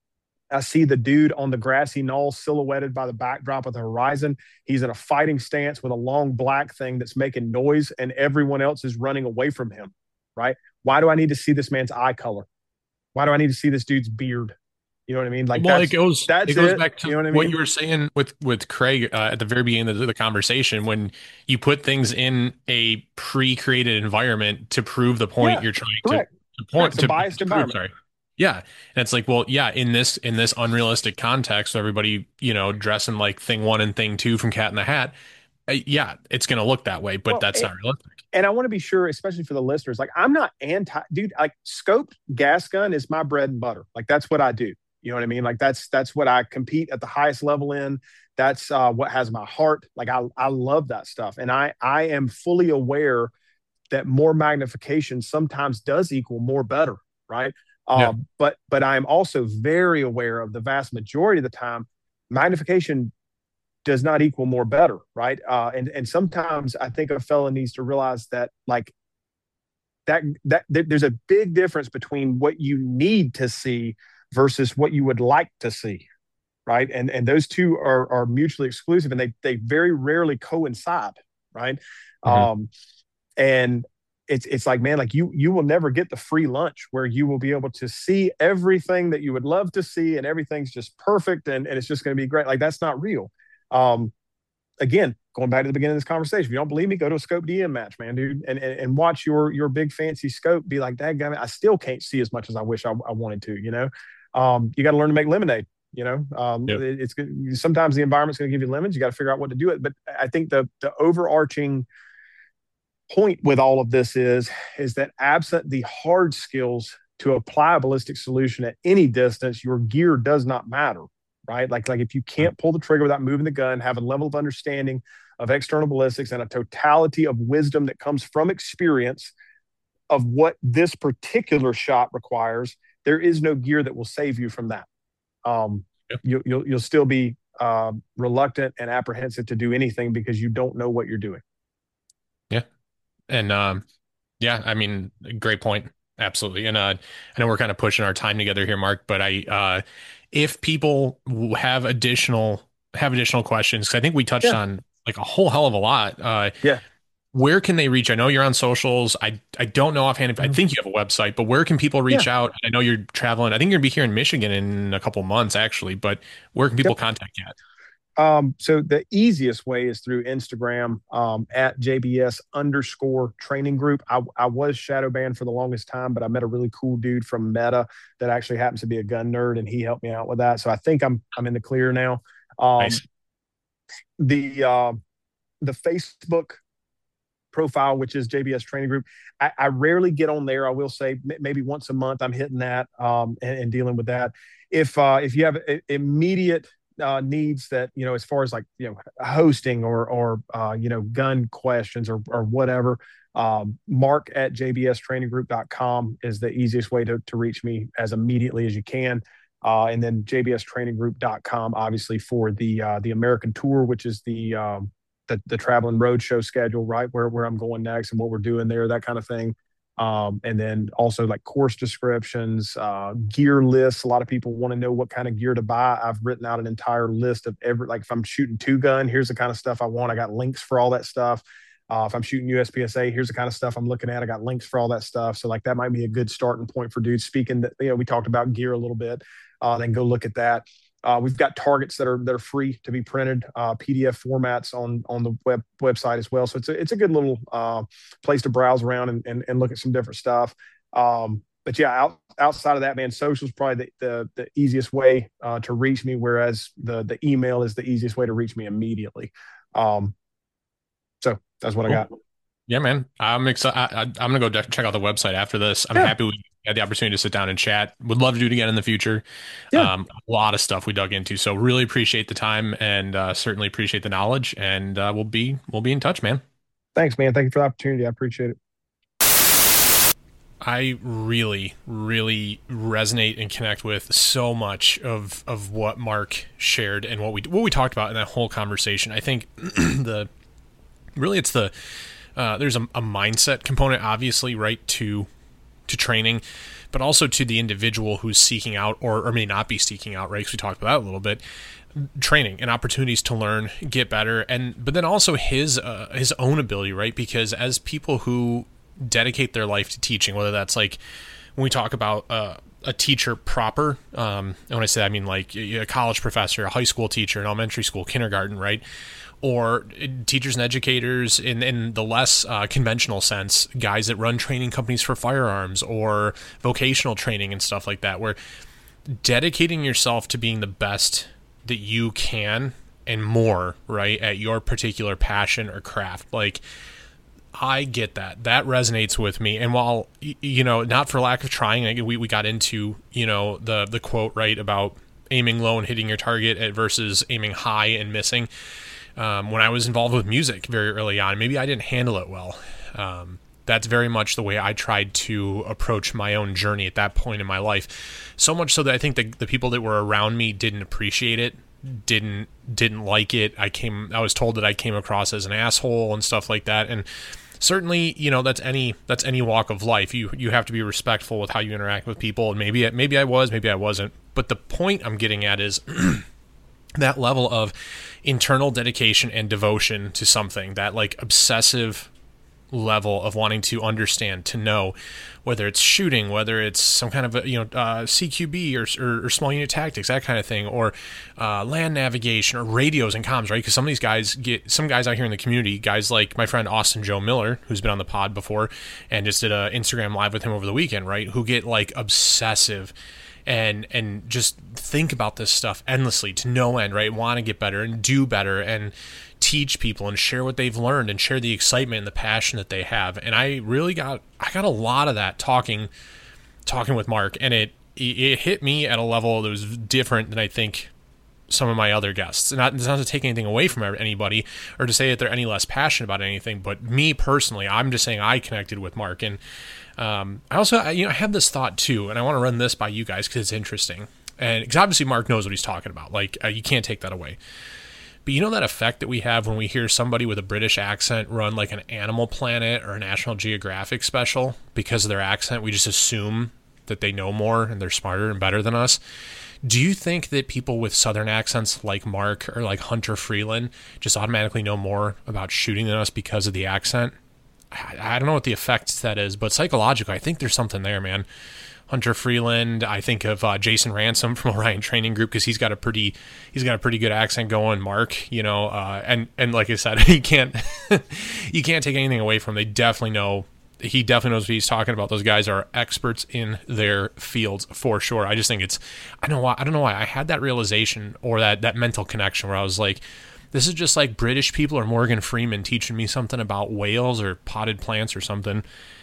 I see the dude on the grassy knoll silhouetted by the backdrop of the horizon. He's in a fighting stance with a long black thing that's making noise, and everyone else is running away from him. Right? Why do I need to see this man's eye color? Why do I need to see this dude's beard? You know what I mean? Like Well, it that's goes it. back You to know what I what mean? you were saying with Craig at the very beginning of the conversation. When you put things in a pre-created environment to prove the point Yeah, you're trying correct. to Correct. point It's a biased to prove, environment. sorry. Yeah. And it's like, well, yeah, in this unrealistic context, so everybody, dressing like thing one and thing two from Cat in the Hat, yeah, it's gonna look that way, but Well, that's not realistic. and I want to be sure, especially for the listeners, like I'm not anti, dude. Like scoped gas gun is my bread and butter. Like that's what I do. You know what I mean? Like that's what I compete at the highest level in. That's what has my heart. Like I love that stuff, and I am fully aware that more magnification sometimes does equal more better, right? Yeah. But I am also very aware of the vast majority of the time magnification does not equal more better, right? And sometimes I think a fellow needs to realize that like that there's a big difference between what you need to see versus what you would like to see, right? And those two are mutually exclusive, and they very rarely coincide, right? Mhm. Um, and it's like, man, like you will never get the free lunch where you will be able to see everything that you would love to see, and everything's just perfect, and it's just going to be great. Like that's not real. Um, Again, going back to the beginning of this conversation, if you don't believe me, go to a scope DM match, man, dude, and watch your big fancy scope be like, that guy, I still can't see as much as I wish I wanted to. You got to learn to make lemonade. Yep. It's good. Sometimes the environment's going to give you lemons. You got to figure out what to do it. But I think the overarching point with all of this is that absent the hard skills to apply a ballistic solution at any distance, your gear does not matter, right? Like if you can't pull the trigger without moving the gun, have a level of understanding of external ballistics and a totality of wisdom that comes from experience of what this particular shot requires, there is no gear that will save you from that. Um, Yep. you'll still be reluctant and apprehensive to do anything because you don't know what you're doing. Yeah. And yeah, I mean, great point. Absolutely. And I know we're kind of pushing our time together here, Mark, but if people have additional questions, because I think we touched Yeah, on like a whole hell of a lot. yeah, Where can they reach? I know you're on socials. I don't know offhand if I mhm, think you have a website, but where can people reach yeah. out? I know you're traveling. I think you're gonna be here in Michigan in a couple months, actually, but where can people Yep. contact you at? So the easiest way is through Instagram at JBS underscore training group. I was shadow banned for the longest time, but I met a really cool dude from Meta that actually happens to be a gun nerd, and he helped me out with that. So I think I'm in the clear now. Um, Nice. the uh, the Facebook profile, which is JBS Training Group. I rarely get on there. I will say maybe once a month I'm hitting that and dealing with that. If you have immediate needs that as far as like hosting or gun questions or whatever, Mark at jbstraininggroup.com is the easiest way to reach me as immediately as you can. And then jbstraininggroup.com, obviously, for the American tour, which is the traveling road show schedule, right? Where I'm going next and what we're doing there, that kind of thing. And then also like course descriptions, gear lists. A lot of people want to know what kind of gear to buy. I've written out an entire list of like if I'm shooting two gun, here's the kind of stuff I want. I got links for all that stuff. If I'm shooting USPSA, here's the kind of stuff I'm looking at. I got links for all that stuff. So like that might be a good starting point for dudes. Speaking that, we talked about gear a little bit. Then go look at that. We've got targets that are free to be printed, PDF formats on the website as well. So it's a good little place to browse around and look at some different stuff. But yeah, outside of that, man, social is probably the easiest way to reach me, whereas the email is the easiest way to reach me immediately. Um, so that's what I Cool. got. Yeah, man. I'm excited. I'm gonna go check out the website after this. I'm Yeah, happy we had the opportunity to sit down and chat. Would love to do it again in the future. yeah. A lot of stuff we dug into, so really appreciate the time and certainly appreciate the knowledge. And we'll be in touch, man. Thanks, man. Thank you for the opportunity. I appreciate it. I really, really resonate and connect with so much of what Mark shared and what we talked about in that whole conversation. I think it's the there's a mindset component, obviously, right, to training, but also to the individual who's seeking out or may not be seeking out, right? Because we talked about that a little bit, training and opportunities to learn, get better, but then also his own ability, right? Because as people who dedicate their life to teaching, whether that's like when we talk about a teacher proper, and when I say that, I mean like a college professor, a high school teacher, an elementary school, kindergarten, right? Or teachers and educators in the less conventional sense, guys that run training companies for firearms or vocational training and stuff like that, where dedicating yourself to being the best that you can and more, right, at your particular passion or craft. Like, I get that. That resonates with me. And while, not for lack of trying, we got into, the quote, right, about aiming low and hitting your target versus aiming high and missing. When I was involved with music very early on, maybe I didn't handle it well. That's very much the way I tried to approach my own journey at that point in my life. So much so that I think the people that were around me didn't appreciate it, didn't like it. I was told that I came across as an asshole and stuff like that. And certainly, that's any walk of life. You have to be respectful with how you interact with people. And maybe I was, maybe I wasn't. But the point I'm getting at is that level of internal dedication and devotion to something, that like obsessive level of wanting to understand, to know, whether it's shooting, whether it's some kind of CQB or small unit tactics, that kind of thing, or land navigation or radios and comms, right? Because some guys out here in the community, guys like my friend Austin Joe Miller, who's been on the pod before and just did a Instagram live with him over the weekend, right? Who get like obsessive and just think about this stuff endlessly to no end, right? Want to get better and do better and teach people and share what they've learned and share the excitement and the passion that they have. And I got a lot of that talking with Mark, and it hit me at a level that was different than I think some of my other guests. Not to take anything away from anybody or to say that they're any less passionate about anything, but me personally, I'm just saying I connected with Mark. And I also, I have this thought too, and I want to run this by you guys because it's interesting. And because obviously Mark knows what he's talking about. Like, you can't take that away. But you know that effect that we have when we hear somebody with a British accent run like an Animal Planet or a National Geographic special because of their accent? We just assume that they know more and they're smarter and better than us. Do you think that people with Southern accents like Mark or like Hunter Freeland just automatically know more about shooting than us because of the accent? I don't know what the effect that is, but psychologically, I think there's something there, man. Hunter Freeland, I think of Jason Ransom from Orion Training Group because he's got a pretty good accent going. Mark, and like I said, you can't take anything away from him. They definitely know. He definitely knows what he's talking about. Those guys are experts in their fields for sure. I just think I don't know why I had that realization or that mental connection where I was like, this is just like British people or Morgan Freeman teaching me something about whales or potted plants or something.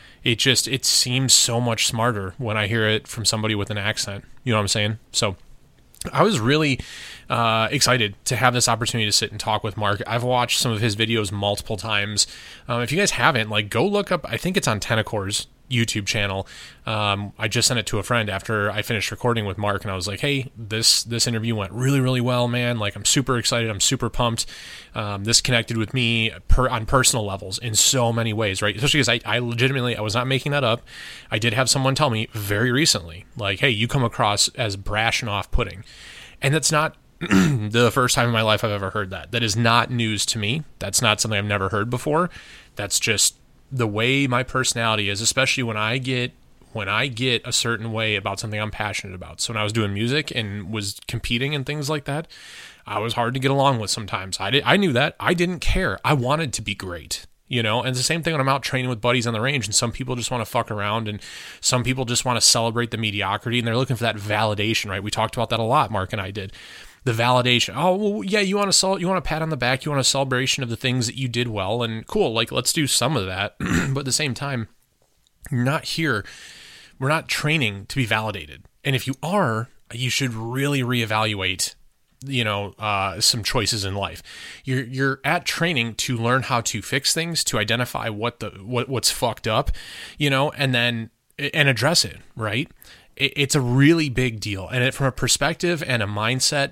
It seems so much smarter when I hear it from somebody with an accent. You know what I'm saying? So I was really excited to have this opportunity to sit and talk with Mark. I've watched some of his videos multiple times. If you guys haven't, go look up, I think it's on Tenacore's YouTube channel. I just sent it to a friend after I finished recording with Mark, and I was like, hey, this interview went really, really well, man. I'm super excited. I'm super pumped. This connected with me on personal levels in so many ways, right? Especially because I legitimately, I was not making that up. I did have someone tell me very recently, hey, you come across as brash and off-putting. And that's not the first time in my life I've ever heard that. That is not news to me. That's not something I've never heard before. That's just the way my personality is, especially when I get a certain way about something I'm passionate about. So when I was doing music and was competing and things like that, I was hard to get along with sometimes. I knew that. I didn't care. I wanted to be great. And it's the same thing when I'm out training with buddies on the range, and some people just want to fuck around, and some people just want to celebrate the mediocrity, and they're looking for that validation, right? We talked about that a lot, Mark and I did. The validation. Oh, well, yeah, you want a pat on the back, you want a celebration of the things that you did well, and cool, let's do some of that. But at the same time, you're not here. We're not training to be validated. And if you are, you should really reevaluate some choices in life. You're at training to learn how to fix things, to identify what's fucked up, and address it, right? It's a really big deal. And from a perspective and a mindset,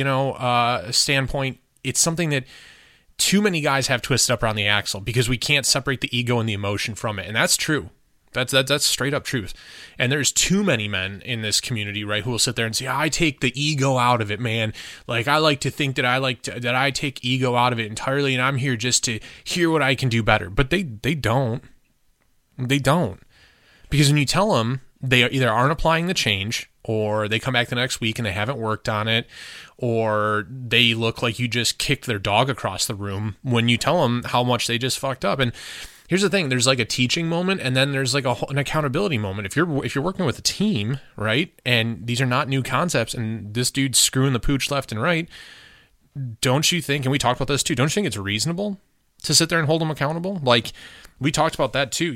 standpoint, it's something that too many guys have twisted up around the axle because we can't separate the ego and the emotion from it. And that's true. That's straight up truth. And there's too many men in this community, right, who will sit there and say, I take the ego out of it, man. I like to think that I take ego out of it entirely, and I'm here just to hear what I can do better. But they don't. They don't. Because when you tell them, they either aren't applying the change, or they come back the next week and they haven't worked on it, or they look like you just kicked their dog across the room when you tell them how much they just fucked up. And here's the thing, there's a teaching moment, and then there's an accountability moment. If you're working with a team, right, and these are not new concepts, and this dude's screwing the pooch left and right, don't you think, and we talked about this too, don't you think it's reasonable to sit there and hold them accountable? We talked about that too.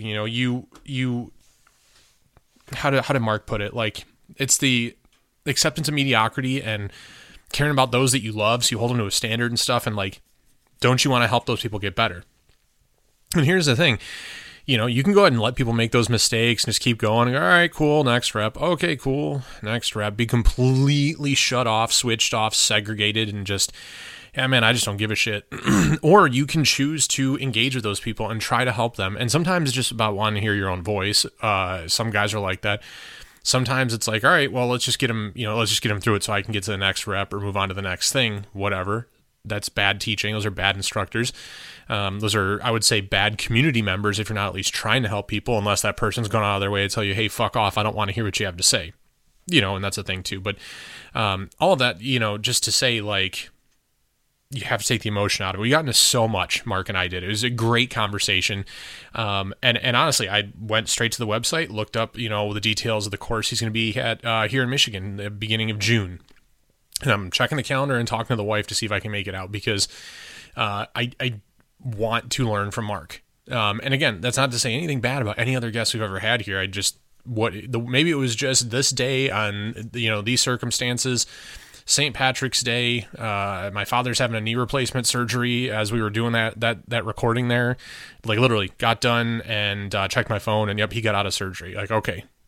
How did Mark put it? It's the acceptance of mediocrity and caring about those that you love, so you hold them to a standard and stuff, and don't you want to help those people get better? And here's the thing, you can go ahead and let people make those mistakes and just keep going. And go, all right, cool, next rep. Okay, cool, next rep. Be completely shut off, switched off, segregated, and just, yeah, man, I just don't give a shit. Or you can choose to engage with those people and try to help them. And sometimes it's just about wanting to hear your own voice. Some guys are like that. Sometimes it's all right, well, let's just get them through it so I can get to the next rep or move on to the next thing, whatever. That's bad teaching. Those are bad instructors. Those are, I would say, bad community members if you're not at least trying to help people, unless that person's gone out of their way to tell you, hey, fuck off, I don't want to hear what you have to say. And that's a thing too. But all of that, just to say, you have to take the emotion out of it. We got into so much, Mark and I did. It was a great conversation. And honestly, I went straight to the website, looked up, the details of the course he's going to be at here in Michigan, the beginning of June. And I'm checking the calendar and talking to the wife to see if I can make it out, because I want to learn from Mark. And again, that's not to say anything bad about any other guests we've ever had here. Maybe it was just this day on, these circumstances. St. Patrick's Day, my father's having a knee replacement surgery as we were doing that recording there. Literally got done and checked my phone, and yep, he got out of surgery. Okay,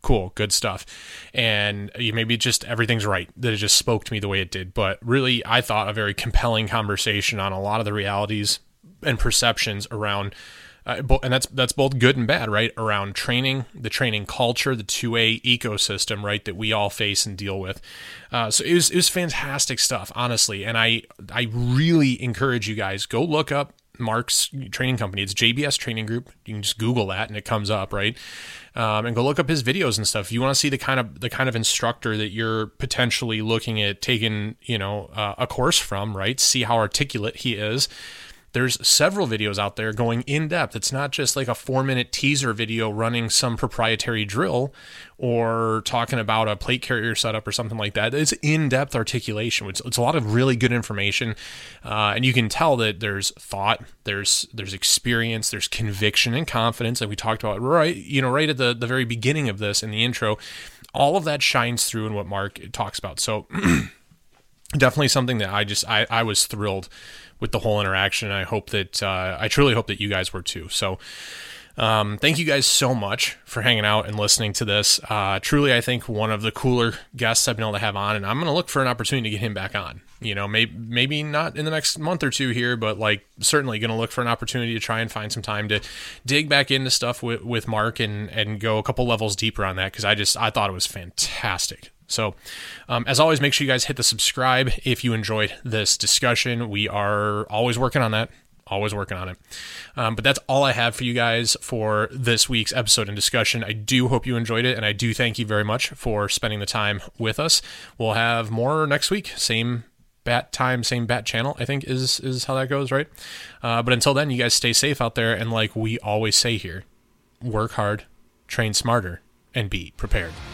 cool, good stuff. And maybe just everything's right, that it just spoke to me the way it did. But really, I thought a very compelling conversation on a lot of the realities and perceptions around, and that's both good and bad, right? Around training, the training culture, the 2A ecosystem, right, that we all face and deal with. So it was fantastic stuff, honestly. And I really encourage you guys, go look up Mark's training company. It's JBS Training Group. You can just Google that and it comes up, right? And go look up his videos and stuff. If you want to see the kind of instructor that you're potentially looking at taking, a course from, right? See how articulate he is. There's several videos out there going in depth. It's not just like a 4-minute teaser video running some proprietary drill or talking about a plate carrier setup or something like that. It's in-depth articulation. It's a lot of really good information. And you can tell that there's thought, there's experience, there's conviction and confidence. And we talked about right at the very beginning of this in the intro, all of that shines through in what Mark talks about. So definitely something that I was thrilled with the whole interaction. I hope that I truly hope that you guys were too. So thank you guys so much for hanging out and listening to this. Truly, I think one of the cooler guests I've been able to have on, and I'm going to look for an opportunity to get him back on. Maybe not in the next month or two here, but like certainly going to look for an opportunity to try and find some time to dig back into stuff with Mark and go a couple levels deeper on that, because I thought it was fantastic. So, as always, make sure you guys hit the subscribe if you enjoyed this discussion. We are always working on that. Always working on it. But that's all I have for you guys for this week's episode and discussion. I do hope you enjoyed it, and I do thank you very much for spending the time with us. We'll have more next week. Same bat time, same bat channel, I think is how that goes, right? But until then, you guys stay safe out there, and like we always say here, work hard, train smarter, and be prepared.